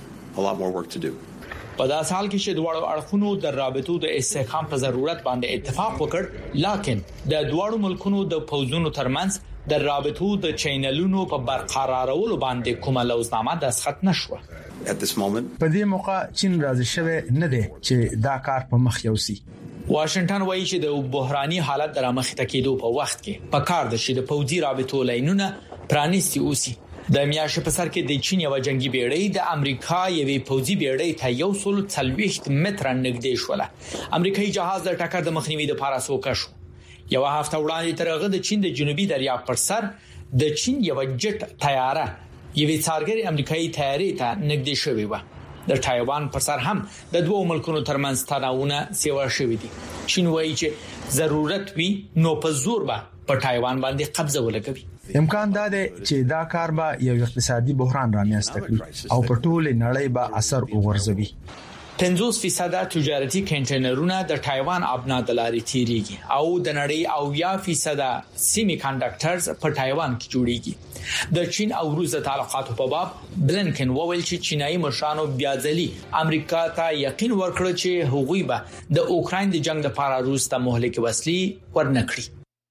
په داس حال کې چې دواړو اړخونو د رابطو د استحکام په ضرورت باندې اتفاق وکړ، لکن د دواړو ملکونو د پوځونو ترمنځ د رابطو د چینلونو په برقرارولو باندې کومه لوزنامه دستخط نشوه. په دې موقع چین راضي شوه نه دی چې دا کار په مخ یوسي. واشنگټن وایي چې د بحراني حالت د رامخته کېدو په وخت کې په کار ده چې د پوځي رابطو لاینونه پرانیستي اوسي. د میاشتې په سر کې د چین یو جنگي بیړۍ د امریکا یوې پوځي بیړۍ ته 140 متره نږدې شوله. امریکایي جهاز د ټکر د مخنیوي لپاره سوکه شو. یو هفته وړاندې ترغه د چین د جنوبي دریاب پر سر د چین یو جټ طیاره یوې څارګري امریکایي طیارې ته نږدې شوې و. د تایوان پر سر هم د دوه ملکونو ترمنځ تناوونه سیوا شوې دي. چین وایي چې ضرورت وي نو په زور به په تایوان باندې قبضه ولګوي. امکان دا دی چې دا کار به یو اقتصادي بحران رامنځته کړي او په ټوله نړۍ به اثر وغورځوي. 50% تجارتي کنټینرونه د تایوان ابناد لاري تیریږي او د نړۍ او 10% سیمی کنډکټرز په تایوان کې جوړیږي. د چین او روس تعلقاتو په باب بلینکن وویل چې چینایي مشرانو بیا ځلي امریکا ته یقین ورکړ چې هغوی به د اوکراین د جنگ لپاره روس ته مهلک وسلې ورنکړي.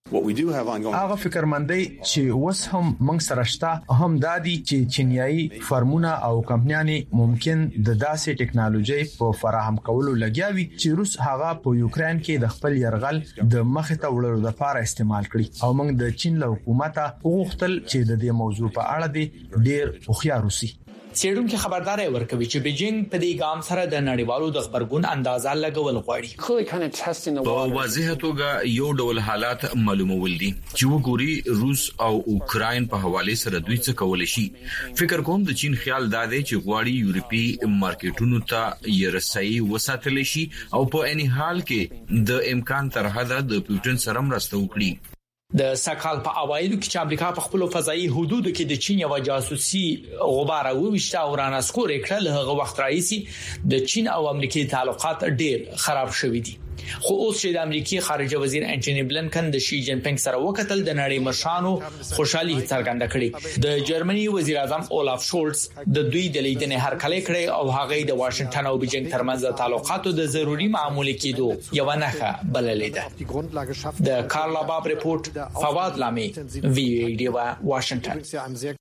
هغه فکرمندۍ چې وس هم موږ سره شته هم دادي چې چینایي فرمونه او کمپنیانې ممکن د داسې ټکنالوژي په فراهم کولو لګیاوي چې روس هغه په یوکرين کې د خپل يرغل د مخه ته وړلو لپاره استعمال کړي او موږ د چین له حکومت غوښتل چې د دې موضوع په اړه دې ډېر خوشاله وسی. څېړونکو خبرداري ورکوي چې بیجینګ په دې ګام سره د نړیوالو د خبرګون اندازه لګول غواړي. په واضح توګه یو ډول حالات معلومول دي چې وګوري روس او اوکراین په حواله سره دوی څه کول شي. فکر کوم د چین خیال دا دی چې غواړي یورپی مارکیټونو ته یرسای وساتل شي او په اني حال کې د امکان تر حده د پوتين سره مرسته وکړي. د سکهال په اوایلو کې چې امریکا په خپل فضایي حدودو کې د چین یو جاسوسي غبار وويشته او رانسکور کړل هغه وخت راځي د چین او امریکای تعلقات ډېر خراب شوي دي. خو اوس چې د امریکای خارجه وزیر انټونی بلنکن د شي جین پینګ سره وکتل د نړۍ مشرانو خوشحالي څرګنده کړې. د جرمني وزیر اعظم اولاف شولټز د دوی د لیدنې هرکلی کړی او هغه د واشنگټن او بیجینګ ترمنځ د تعلقاتو د ضروري معاملې کېدو یو نښه بللې ده. د کارلا باب رپورت فواد لامي وی ډی واشنگټن.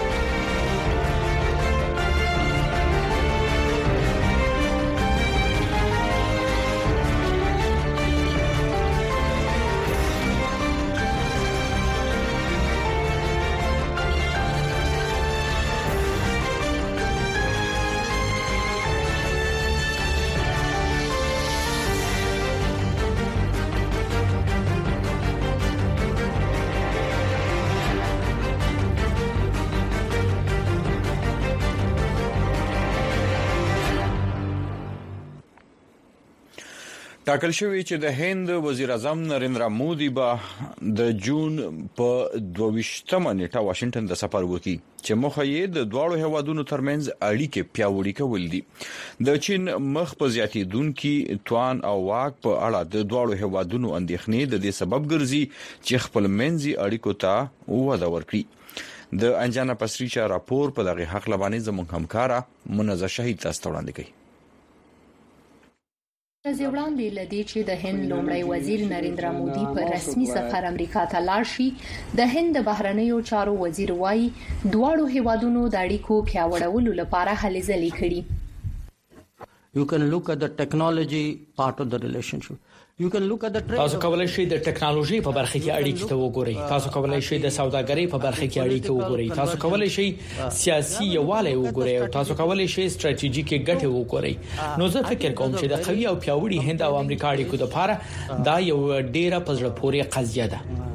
ټاکل شوی چې د هند وزیر اعظم نریندرا مودي به د جون په 22مه نیټه واشنگټن د سفر وکړي چې مخه یې د دواړو هیوادونو ترمنځ اړیکې پیاوړې کول دي. د چین مخ په زیاتیدونکو توان او واک په اړه د دواړو هیوادونو اندېښنې د دې سبب ګرځي چې خپل منځي اړیکو ته وده ورکړي. د انجانا پسریچا راپور په دغه حق لبانې زموږ همکارا منزه شهید تاسو وړاندې کوي. وړاندې لدی چې د هند لومړی وزیر نریندرا مودي په رسمي سفر امریکا ته لاړ شي. د هند بهرنیو چارو وزیر وایي دواړو هیوادونو د اړیکو پیاوړولو لپاره هلې ځلې کړي. You can look at the technology part of the relationship. You can look at the trade. تاسو کولای شئ د ټکنالوژي په برخه کې اړیکې ته وګورئ. تاسو کولای شئ د سوداګرۍ په برخه کې اړیکې وګورئ. تاسو کولای شئ سیاسي یووالی وګورئ او تاسو کولای شئ ستراتیژیکي ګټې وګورئ. نو زه فکر کوم چې د قوي او پیاوړي هند او امریکا اړیکو لپاره دا یو ډیره پزړه پورې قضیه ده.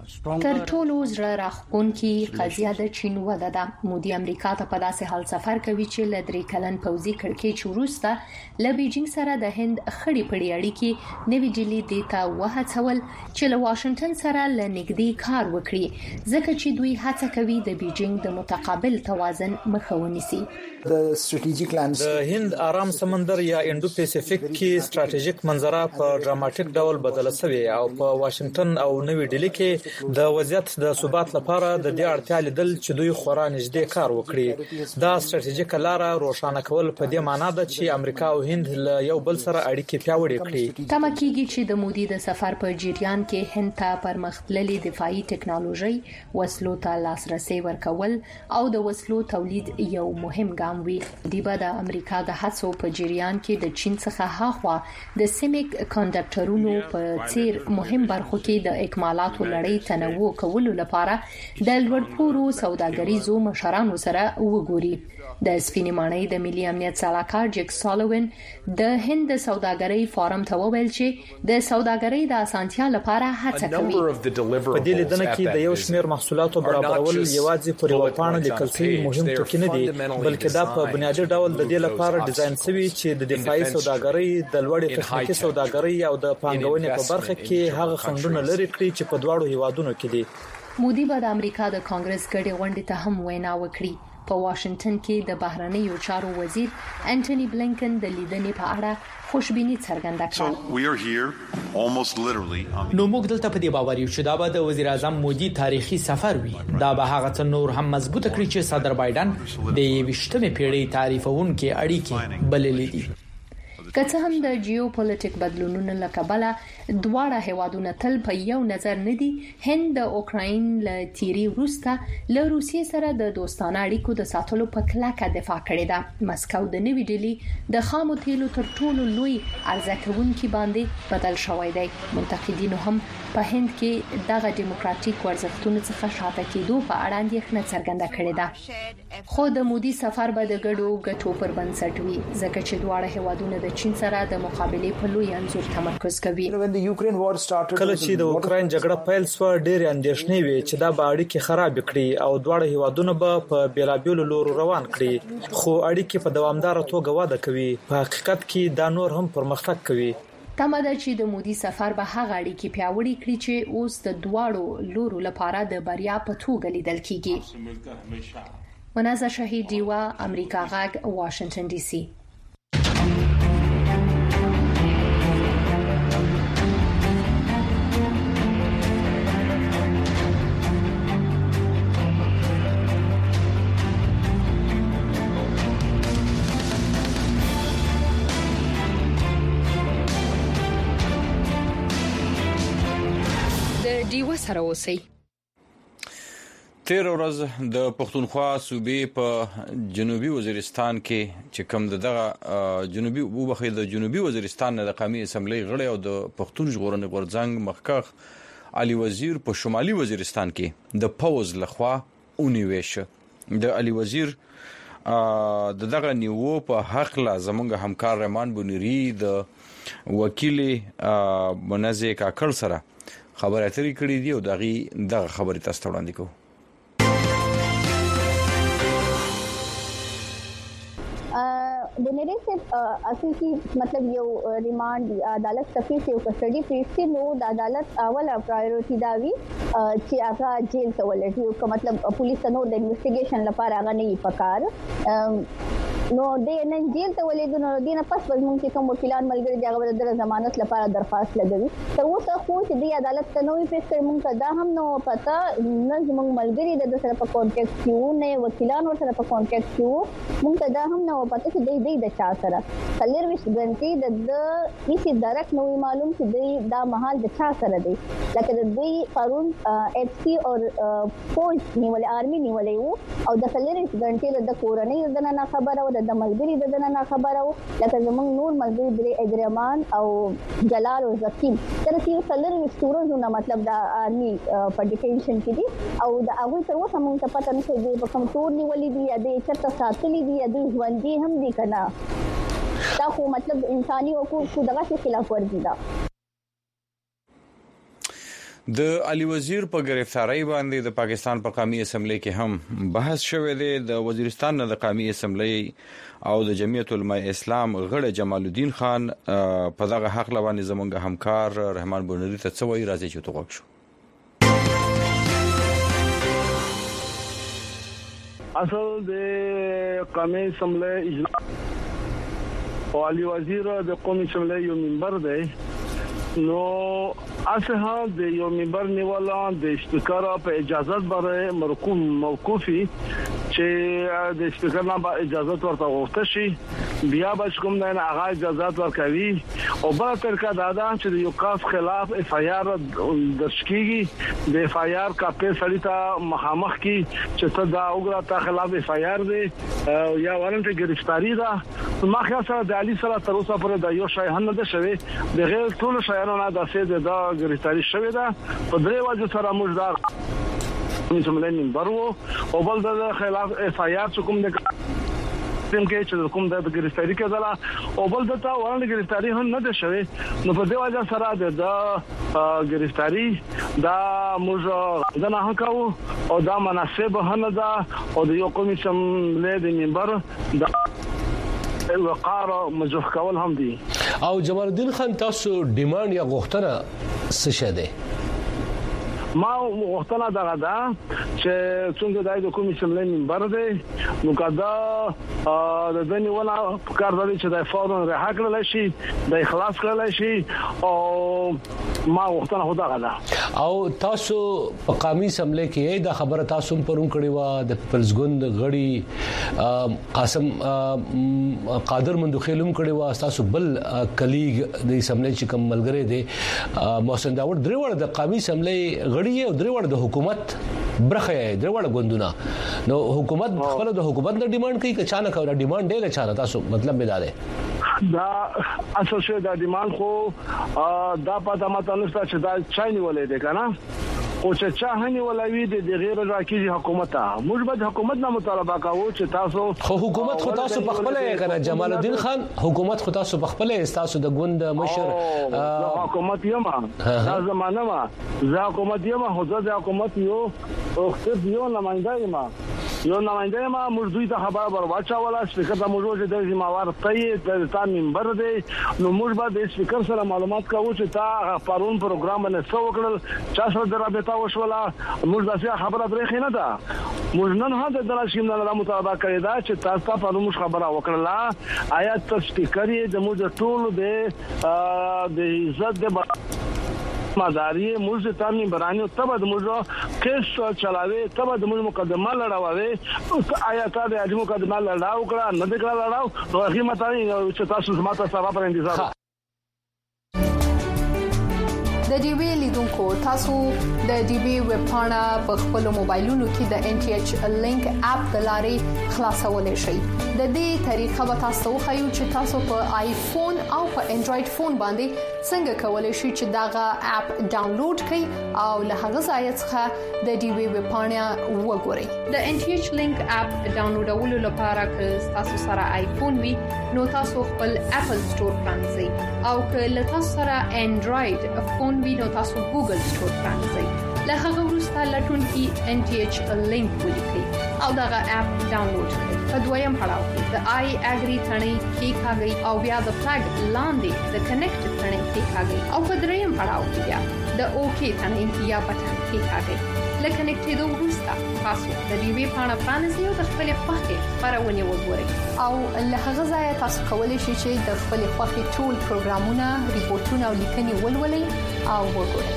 تر ټولو زړه راښکونکي قضیه د چین وده ده. مودي امریکا ته په داسې حال سفر کوي چې ل 3 کلن پوځي کړکېچ وروسته ل بیجینګ سره د هند خړې پړې اړیکې نوې ډیلی دیتا وهڅول چې له واشنگټن سره ل نږدې کار وکړي ځکه چې دوی هڅه کوي د بیجینګ د متقابل توازن مخه ونیسي. د ستراتیژیک لانډ د هند آرام سمندر یا انډو پیسفیک کې ستراتیژیک منظره په ډراماټیک ډول بدله شوې او په واشنگټن او نوې ډیلی کې د وضعیت د ثبات لپاره د دې اړتیا لیدل چې دوی خورا نږدې کار وکړي. دا ستراتیژیک لاره روښانه کول په دې معنی ده چې امریکا او هند له یو بل سره اړیکې پیاوړې کړي. تمه کیږي چې د مودي د سفر په جریان کې هند ته پرمختللي دفاعي ټکنالوژي وسلو ته لاسرسي ورکول او د وسلو تولید یو مهم ګام وي. دیبا د امریکا د هڅو په جریان کې د چین څخه هاخوا د سیمیک کنډکټرونو په څیر مهم برخو کې د اکمالاتو لړۍ تنوع کولو لپاره د لوړپوړو سوداګریزو مشرانو سره وګوري. د سپینمانۍ د ملي امنیت سلاکار جک سالوین د هند سوداګرۍ فورم ته وویل چې د سوداګرۍ د اسانتیا لپاره هڅه کوي. په دې لیدنه کې د یو شمېر محصولاتو برابرول یوازې پر یو پاڼه لیکل شوی مهم ټکی نه دی بلکې دا په بنیادی ډول د دې لپاره ډیزاین شوی چې د دفاعي سوداګرۍ د لوړې تخنیکي سوداګرۍ او د پانګونې په برخه کې هغه خنډونه لري کړی چې په دواړو هیوادونو کې دي. مودي به د امریکا د کانګرس ګډې غونډې ته هم وینا وکړي. په واشنگټن کې د بهرنیو چارو وزیر انټونی بلنکن د لیدنې په اړه خوشبیني څرګنده کړه. نو موږ دلته په دې باور یو چې دا به د وزیر اعظم مودي تاریخي سفر وي. دا به هغه څه نور هم مضبوط کړي چې صدر بایدن د 20مې پیړۍ تعریفونکو اړیکې بللې دي. که څه هم د جیوپولیټیک بدلونونو لکبله دواړه هیوادونه تل په یو نظر نه دي. هند د اوکراین له تیری وروسته له روسیې سره د دوستانه اړیکو د ساتلو په کلکه دفاع کړې ده. مسکو د نوې ډیلی د خامو تیلو تر ټولو لوی عرضه کوونکي باندې بدل شوی دی. منتقدینو هم په هند کې دغه دیموکراتیک ارزښتونو څخه شاته کېدو په اړه اندېښنه څرګنده کړې ده. خو د مودي سفر به د ګډو ګټو پر بنسټ وي ځکه چې دواړه هیوادونه د چین سره د مقابلې په لوی انځور تمرکز کوي. کله چې د اوکراین جګړه پیل شو ډېر اندېښنې وي چې دا به اړیکې خراب کړي او دواړه هیوادونه به په بیلابیلو لورو روان کړي. خو اړیکې په دوامدار توګه وده کوي. په حقیقت کې دا نور هم پرمختګ کوي. تمه ده چې د مودي سفر به هغه اړیکې پیاوړې کړي چې اوس د دواړو لورو لپاره د بریا په توګه لیدل کیږي. منازه شهید دیوا، امریکا غږ، واشنگټن ډي سي. دیوا سره اوسئ. تیر ورځ د پښتونخوا صوبې په جنوبي وزیرستان کې چې کوم د جنوبي وزیرستان د قومي اسمبلی غړي او د پښتون ژغورنې غورځنګ مخکښ علي وزیر په شمالي وزیرستان کې د پوز لخوا اونیويش. د علي وزیر دغه نیو په حق لا زمونږ همکار رحمان بنيري د وکیل منزه کاکړ سره خبرې اترې کړې دي او دغه خبرې تاسو ته وړاندې کوو. بنيري سے اساسي مطلب یو ریمانډ عدالت تفصیل یو کسټډي پیسې نو د عدالت اوله پرایورټي دا وی چې هغه جیل ته ولېږي او مطلب پولیس نو د انویسټیګیشن لپاره هغه نه پکار نو د نن جیل ته ولېږي نو دینه پس موږ چې کوم وکیلان ملګری دی هغه د ضمانت لپاره درخواست لګوي ته اوسه خو چې د عدالت ته نوې پیښ کړي موږ دا هم نو پتا نه زموږ ملګری د سره په کانټیکټ کیو نه وکیلان ور سره په کانټیکټ کیو موږ دا هم نو پتا چې د چا سره کلیر وش غنټي د هیڅ درک نو معلوم چې دا محل د چا سره دی لکه د دوی قانون اف سی او فورس نیول آرمي نیولې او د کلیر وش غنټي د کورنۍ د نه خبره او د ملګری د نه خبره او لکه زموږ نور ملګری د اجرمان او جلال او زکیم تر څو کلیر وش تورونه مطلب د آرمي په ډیټینشن کې دي او د هغه تر اوسه موږ ته پته نشي دی په کوم تور نیولې دي یا د چرته ساتلې دي یا د ژوندۍ هم دي کنه دا خو مطلب انساني حقوقو دغه خلاف ورزي ده. د علي وزیر په گرفتاری باندې د پاکستان په قومي اسمبلی کې هم بحث شوه دی. د وزیرستان د قومي اسمبلی او د جمعیت علماء اسلام غړي جمال الدین خان په دغه حق لوانې زمونږ همکار رحمان بنيري ته څوي راځي چې توګه شو. اصل د قومي اسمبلی اجلاس او علي وزیر د قومي اسمبلی یو منبر دی نو اسه د یو منبر نیولان د سپیکر په اجازه باندې موقوفي چې د سپیکر نه اجازه ورته وغوښته شي بیا به کوم نه هغه اجازه ورکوي او بل طریقه دا ده چې د یو کاس خلاف اف آی آر درج کیږي د اف آی آر کاپې سړی مخامخ کی چې ته دا وګړه ته خلاف اف آی آر دی یا ورنټ گرفتاری ده ما خیال سره د علي سره تر اوسه پر د یو شای نه ده شوی د غیر ټول شایانو نه د سید د گرفتاری شوی ده په درې وجه سره موږ دا کوم منبر او بل د خلاف اف آی آر کوم د کې چې کوم د گرفتاری کېدله او بل دته ورنه گرفتاری هم نه ده شوی نو په دې وجه سره د گرفتاری دا موږ دا نه کاوه او دا مناسب نه ده او د یو کمیسیون له منبر د وقار مجوح کول هم دي. او جمال الدین خان تاسو ډیماند یا غوښتنه څه شه ده؟ ما غوښتنه دا ده چې څنګه د کمیسیون له منبر دی نو کدا د دني ولا کار دی چې د فورن رها کړل شي د اخلاص کړل شي او ما غوښتنه خدا غلا او تاسو په قومي اسمبلی کې دا خبره تاسو پرون کړی و د پیپلز ګوند غړي قاسم قادر مندوخیلم کړی و تاسو بل کلیګ د اسمبلی چې کوم ملګری دی محسن داوود درې وړ د قومي اسمبلی غړي او درې وړ د حکومت برخه درې وړ ګوندونه نو حکومت خپل د حکومت د ډیماند کوي که چانه کوي ډیماند ډېر چانه تاسو مطلب به ده دا اساسي د ډیماند خو دا په دماته نشته چې دا چایني ولې ده کنه او چې چا هني ولوي د غیر راکېږي حکومت موږ به حکومت نه مطالبه کوو چې تاسو خو حکومت خو تاسو په خپل کنه جمال الدین خان حکومت خو تاسو په خپل تاسو د ګوند مشر حکومت یم دا زمانه ما زه حکومت یم خو زه د حکومت یو او خپل یو نمائنده یم یو نماینده ما موږ دوی ته خبر ورواچوله سپیکر ته موږ چې د ذمہوار ته تا منبر دی نو موږ به د سپیکر سره معلومات کوو چې تا پرون پروګرام باندې څو وکړل چا سره د رابطه وشوله موږ داسې خبره درې نه ده موږ نن هم د دلاشیم نه مطالبه کړې ده چې تاسو په موږ خبره وکړه آیا تاسو سپیکر یې د موږ ټول د عزت د مداري موږ ته مې برانیو تبه د موږ کیس چلاوي تبه د موږ مقدمه لړاوي آیا تا د اجمو مقدمه لړاو کړه نه د کړه لړاو نو هغه مته چې تاسو زماته سبا پر انتظار د ډي وی لیدونکو تاسو د ډي وی ویب پاڼه په خپل موبایلونو کې د ان ټي ایچ لینک اپ د لارې خلاصولای شئ د دې طریقه به تاسو خو چې تاسو په آیفون او په انډراید فون باندې څنګه کولای شئ چې داغه اپ ډاونلوډ کړئ او له هغه ځای څخه د ډي وی ویب پاڼه وګورئ د ان ټي ایچ لینک اپ ډاونلوډولو لپاره که تاسو سره آیفون وي نو تاسو خپل اپل سٹور پرانځئ او که له تاسو سره انډراید فون وینو تاسو ګوګل سٹور پرانځئ له هغه وروسته لټون کې ان ټي ایچ لینک ولیکئ او دغه اپ ډاونلوډ کړئ په دویم پړاو کې د آی اګری ثنې کې کاږي او بیا د فلګ لاندې د کنیکټ ثنې کې کاږي او په دریم پړاو کې بیا د اوکی ثنې یا بټن کې کاږي لکه کنیکټېدو وروسته تاسو د ډي وی پاڼه پرانځئ او د خپل خوښې خبرونه وګورئ او له هغه ځای تاسو کولی شئ چې د خپل خوښې ټول پروګرامونه ریپورتونه او لیکنې ولولئ او وګورئ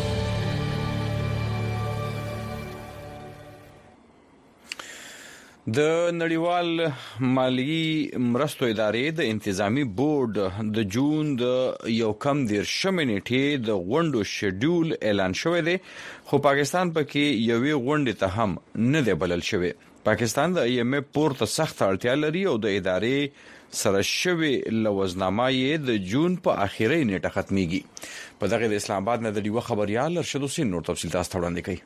د نړیوال مالی مرستو ادارې د انتظامی بورډ د جون د 1 نیټې د غونډو شیډول اعلان شوی دی خو پاکستان پکې یوې غونډې ته هم نه دی بلل شوی پاکستان د ایم اف پورته سخت اړتیا لري او د ادارې سره شوی لوزنامه یې د جون په اخیری نیټه ختميږي په دغه د اسلام آباد نه د یو خبريال ارشد حسین نور تفصیل تاسو وړاندې کوي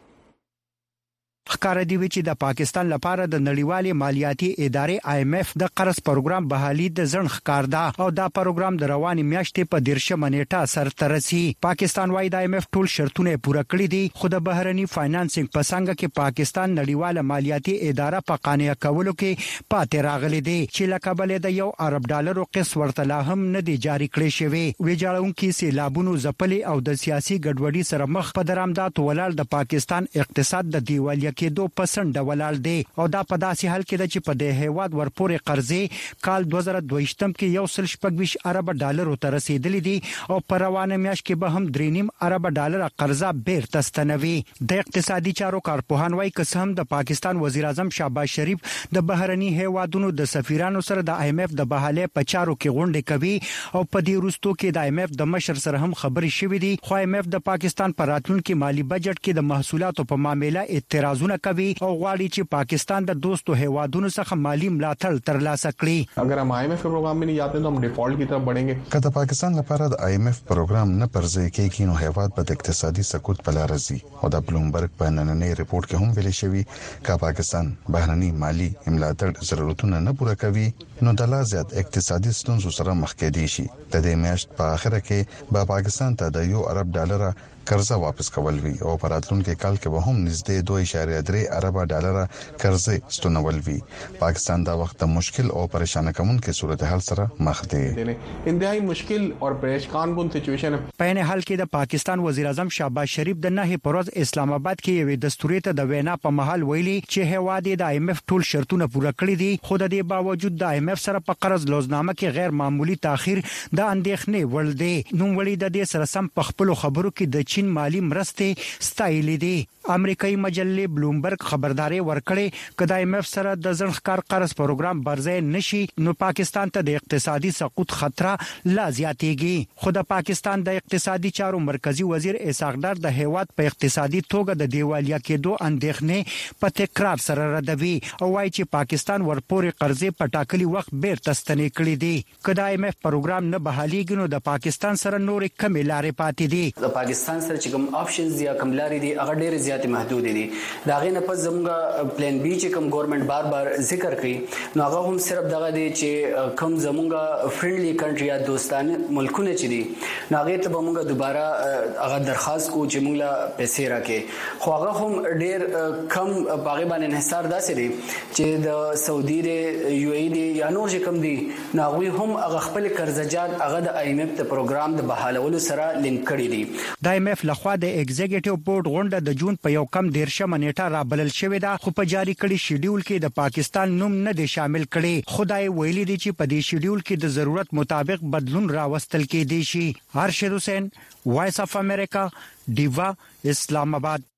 ښکار دی چې د پاکستان لپاره د نړیوالې مالیاتي ادارې آی ایم اف د قرض پروګرام بحالي د ځن ښکار ده او دا پروګرام د رواني میاشتې په 13 نیټه سرته رسي پاکستان وايي د آی ایم اف ټول شرطونه پوره کړی دي خو د بهرني فاینانسینګ په څنګه کې پاکستان نړیواله مالیاتي اداره په قانع کولو کې پاتې راغلي دي چې لکه د یو ارب ډالرو قسط ورته لا هم نه دی جاری کړی شوی ویجاړونکو سیلابونو ځپلي او د سیاسي ګډوډۍ سره مخ په درامدات ولال د پاکستان اقتصاد د دیوالیا کې 2% ولال دی او دا په داسې حال کې چې په د هیواد ورپورې قرضې کال 2022 کې 1.25 ارب ډالر ته رسیدلې دي او په روانه میاشت کې به هم 3.5 ارب ډالر قرضه بیرته ستنوي د اقتصادي چارو کارپوهان وايي که هم د پاکستان وزیر اعظم شهباز شریف د بهرني هیوادونو د سفیرانو سره د آی ایم اف د بحاله په چارو کې غونډه کوي او په دې وروستو کې د آی ایم اف د مشر سره هم خبرې شوې دي خو آی ایم اف د پاکستان پر راتلونکي مالی بجټ کې د محصولاتو په معاملې اعتراضونه کوي او غواړي چې پاکستان د دوستو هیوادونو څخه مالی ملاتړ ترلاسه کړي اگر हम आईएमएफ के प्रोग्राम में नहीं जाते तो हम डिफॉल्ट की तरफ बढ़ेंगे کله پاکستان لپاره د آईएमएف پروګرام نه پرځای کېږي نو هیواد په اقتصادي سقوط په لار ځي او د بلومبرګ په نننۍ ریپورت کې هم ویل شوی چې پاکستان بهرني مالی ملاتړ ضرورتونه نه پوره کوي نو د لا زیات اقتصادي ستونزو سره مخ کېدی شي د دې میاشت په اخر کې به پاکستان ته د 1 ارب ډالر قرضه واپس کول وی او په راتلونکي کال کې به هم نږدې 2.3 ارب ډالر قرضه ستنول وی پاکستان دا وخت مشکل او پریشان کوونکې صورتحال سره مخ دی انتهایی مشکل او پریشان کن سچويشن په نه حال کې د پاکستان وزیر اعظم شهباز شریف د نه پروز اسلام آباد کې یو دستوري ته د وینا په محل ویلي چې هواد د آی ایم اف ټول شرطونه پوره کړی دي خو د دې باوجود د آی ایم اف سره په قرض لوزنامه کې غیر معمولی تاخير د اندېښنې وړ دی نو وړي د دې سره سم په خپل خبرو کې د چین مالی مرستې ستایلې دي امریکایي مجله بلومبرګ خبرداري ورکړې کدا آی ایم اف سره د ځنخکار قرض پروګرام برځای نشي نو پاکستان ته د اقتصادي سقوط خطر لا زیاتېږي خو د پاکستان د اقتصادي چارو مرکزی وزیر اسحاق ډار د هیواد په اقتصادي توګه د دیوالیا کېدو اندېښنې په تکرار سره ردوي او وايي چې پاکستان ورپورې قرضې په ټاکلي وخت بیرته ستنې کړې دي کدا آی ایم اف پروګرام نه بحاليږي نو د پاکستان سره نورې کمې لارې پاتې دي د پاکستان سره چې کوم آپشنز یا کوم لارې دي هغه ډېر زیات محدود دي د دا غي نه پس زموږ پلان بی چې کوم ګورنمنت بار بار ذکر کوي نو هغه هم صرف دغه دی چې کوم زموږ فرندلی کنټری یا دوستانه ملکونه چې دي نو هغه ته به موږ دوباره هغه درخواست کو چې موږ لا پیسې راکې خو هغه هم ډیر کم باغې باندې انحصار داسې دی چې د سعودي دی یو ای دی یا نور چې کوم دی نو هغه هم هغه خپل قرضجات هغه د آی ایم ایف د پروګرام د بحالولو سره لینک کړی دی د آی ایم ایف لخوا د ایگزیکټیو بورډ غونډه د جون په یو کم 13 نیټه را بلل شوې ده خو په جاری کړي شیډیول کې د پاکستان نوم نه دی شامل کړي خدای ویلي دی چې په دې شیډیول کې د ضرورت مطابق بدلون راوستل کېدی شي ارشد حسین وایس اف امریکا دیوا اسلام آباد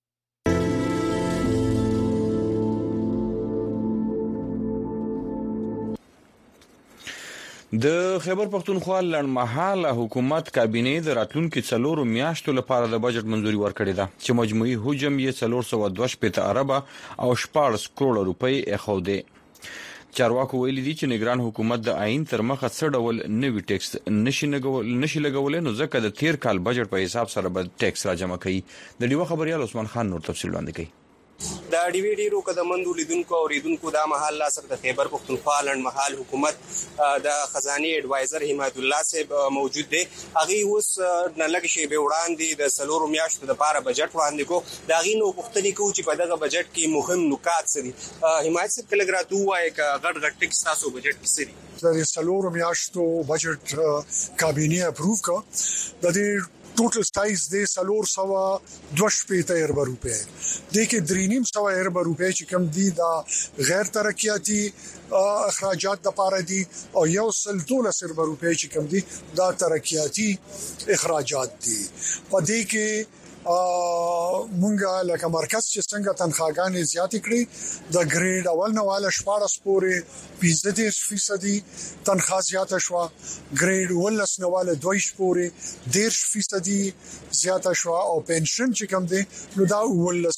د خیبر پختونخوا لړمحاله حکومت کابینه د راتلونکو 4 میاشتو لپاره د بجټ منځوري ورکړې ده چې مجموعي حجم یې 422 اربه او 14 کروڑ روپۍ اخوده چارواکو ویلي دي چې نگران حکومت د آئین تر مخه څه ډول نوي ټیکس نشي لګولای نو ځکه د تیر کال بجټ په حساب سره به ټیکس را جمع کوي د ډیوه خبريال عثمان خان نور تفصیل وړاندې کوي دا ډیوی ډیرو قدمندو لیدونکو او ریدونکو دا محل سره د خیبر پختونخوا لړمحال حکومت د خزانه ایڈوایزر حمایت الله صاحب موجود دی هغه اوس نه لګ شي به وړاندې د سلور میاشتو د لپاره بجټ وړاندې کو دا غینو پختنی کو چې په دغه بجټ کې مهم نکات سری حمایت صاحب کله غراټو وای ک غټ غټ ټیکس تاسو بجټ کې سری د سلور میاشتو بجټ کابینه اپروو کا د دې ټوټل سایز د 422 ارب روپے د کې 3.5 ارب روپے چې کم دي دا غیر ترقیاتی اخراجات د پاره دي او یو سل 12 ارب روپے چې کم دي دا ترقیاتی اخراجات دي په دې کې مونږه لکه مرکز چې څنګه تنخواګانې زیات کړې د ګریډ اول نه والا 14 پورې 15% تنخواه زیات شو ګریډ ولس نه والا 2 پورې 10% زیات شو او پنشن چې کم دی نو دا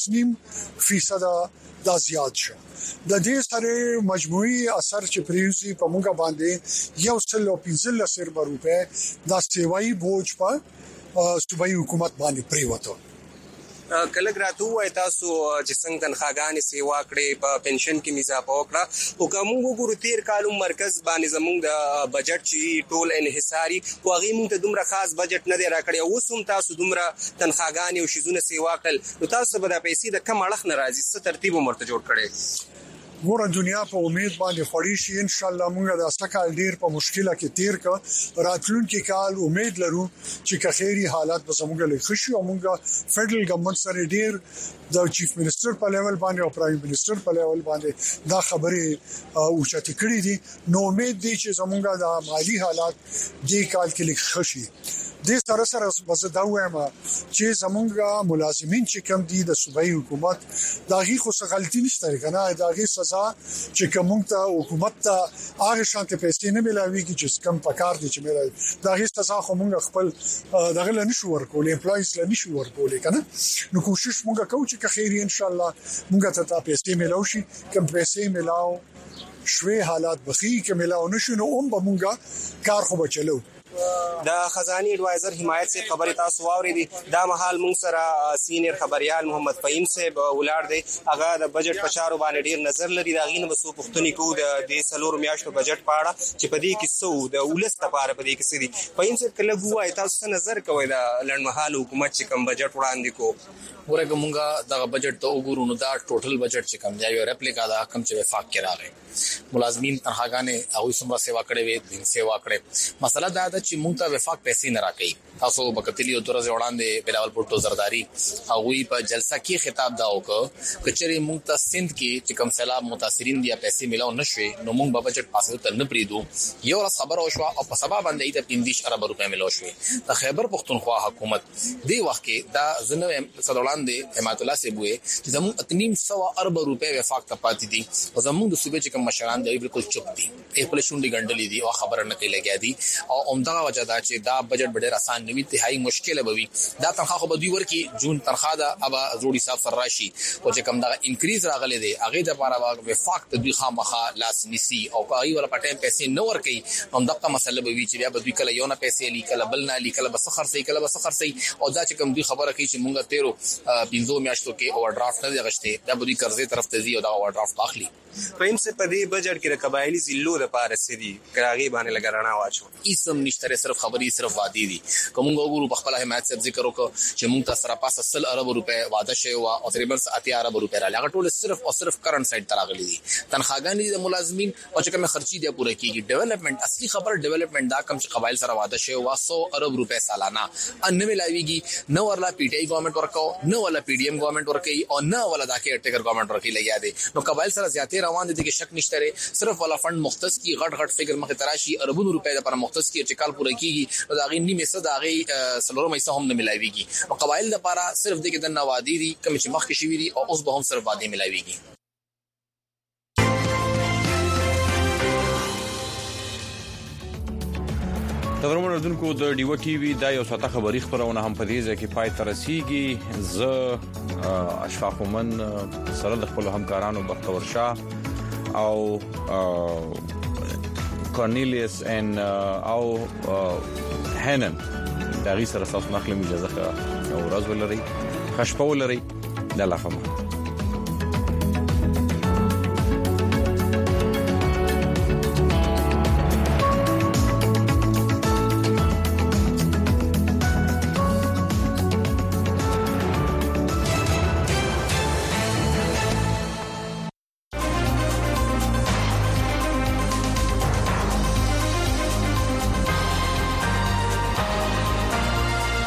19% دا زیات شو د دې سره مجموعي اثر چې پریوزي په موږ باندې یو سل 15 ارب روپے دا سیوای بوج په صوبایي حکومت باندې پریوته کله غراټو وای تاسو چې څنګه تنخواګانې سیوا کړې په پنشن کې اضافه وکړه او کوم وګورو تیر کالو مرکز باندې زموږ د بجټ چې ټول انحصاري واغې موږ ته دومره خاص بجټ نه دی راکړی او سم تاسو دومره تنخواګانې او شیزونه سیوا کړل نو تاسو به د پیسې د کم اړخ ناراضي څه ترتیب مرته جوړ کړي ګوره دنیا په امید باندې خوري شي ان شاء الله موږ د اسکال ډیر په مشکله کې تیر کا راتلونکي کال امید لرو چې که خیری حالات به زموږ له خوشي او موږ فدرل ګورنمنت سره ډیر د چیف منسٹر په لیول باندې او پرایم منسٹر په لیول باندې دا خبره اوچته کړې دي نو امید دي چې زموږ د مالی حالات دې کال کې لږ خوشي د سره وزدا وایم چې زمونږ ملازمین چې کم دي د صوبایي حکومت داغي خو څه غلطي نشته کنه داغي سزا چې کوم ته حکومت ته هغه شانته پیسې نه ملاويږي چې کم پکار دي چې مې داغي سزا خو مونږ خپل دغه لنشو ورکول امپلایز لنشو ورکول کنه نو کوشش مونږ کوو چې خیر ان شاء الله مونږ ته پیسې ملاوي شي کم پیسې ملاو شوي حالات بخي کې ملاو نشو نو به مونږه کار خو بچلو د خزانه ایڈوایزر حمایت سے خبرې تاسو واورېدي دا مهال مونږ سره سینیئر خبريال محمد فهیم صاحب ولاړ دی هغه د بجټ په چارو باندې ډیر نظر لري دا غینه وسو پښتوني کو د سلور میاشتو بجټ پاړه چې په دې کې څو د ولست لپاره په دې کې سړي فهیم صاحب کله ګوای تاسو نظر کوي دا لړمحال حکومت چې کم بجټ وړاندې کو ورګه مونږه دا بجټ ته وګورو نو دا ټوټل بجټ چې کم دی یو ریپلیکا دا کم چې وفاق کې راغی ملازمین تنخواګانې او سمره سیوا کړې وي دین سیوا کړې مسله دا ده چې مونږ ته وفاق پیسې نه راکې تاسو بکتلی او درځ وړاندې بلاول پټو زرداری او وی په جلسه کې خطاب دا وکړ کچري مونږ ته سند کې چې کم سیلاب متاثرین دي پیسې ملاو نشوي نو مونږ په بجټ پاسه ته نه پریدو یو راس خبر او شو او په سبا باندې ته 15 ارب روپے ملاو شوي د خیبر پختونخوا حکومت دی وخت کې دا زنه صدوړاندې حمایت الله سی بوې چې زموږ 300 ارب روپے وفاق ته پاتې دي او زموږ د صوبې چې کوم مشران دی بالکل چپ دي خپل شونډي ګڼډلې دي او خبره نه کوي لګیا دي او عمدغه وجه دا چې دا بجټ ډېر آسان نوي انتهایی مشکله بوي دا تنخواه خو بدوي ورکی جون تنخواه دا ابا زوړي صاحب سره راشي او چې کوم دا انکریز راغلي دي هغه د لپاره وفاق د دوی خامخا لاس نسی او کوي ولا پټه پیسې نه ورکي هم دغه مسله به وی چې بیا بدوي کله یو نه پیسې لیکل بل نه لیکل بس خرڅي کله بس خرڅي او دا چې کوم دوی خبره کوي چې مونږه 13 میاشتو کې اوور ډرافټ نه غشته دا بدوي قرضې طرف ته زی او دا اوور ډرافټ اخلي پایم سے پدې بجټ کې د قبایلی ضلعو د پاره سدي کراغي باندې لګرانا واچو اسم نشته صرف خبري صرف وادي دي کوم وګورو په خپل حمایت صاحب ذکر وکړو چې موږ ته سره پاسه 100 ارب روپے وعده شوی او تقریبا 80 ارب روپے را لګا ټول صرف او صرف کرنٹ سایت تراغلي دي تنخواګان دي د ملازمین او چې کوم خرچي دی پوره کیږي ډیولپمنٹ اصلي خبر ډیولپمنٹ دا کم چې قبایل سره وعده شوی 100 ارب روپے سالانه ان ملایويږي نو ورلا پی ټی آی ګورنمنت ورکو نو ولا پی ډی ایم ګورنمنت ورکي او نو ولا دا کې ټیکر ګورنمنت ورکي لګیا دي نو قبایل سره زیاتې روان دي کې شک نشته صرف ولا فند مختص کی غټ فګر مخه تراشي اربونو روپے لپاره مختص کی چې کال پوره کیږي دا غي نیمه صد هغه سلورو مېسه هم نه ملایويږي او قبایل لپاره صرف د کې د نوادي دي کوم چې مخ کې شوی دي او اوس به هم صرف وادي ملایويږي تدرمن اردوونکو د ډیو ټي وي د یو ساته خبري خبرونه هم په دې ځای کې پای تر رسیږي ز اشفاق من سره د خپل همکارانو بختور شاه او کورنیلیس ان او هنن دا غي سره تاسو نخلم اجازه او راز ولري خشپول لري د لافم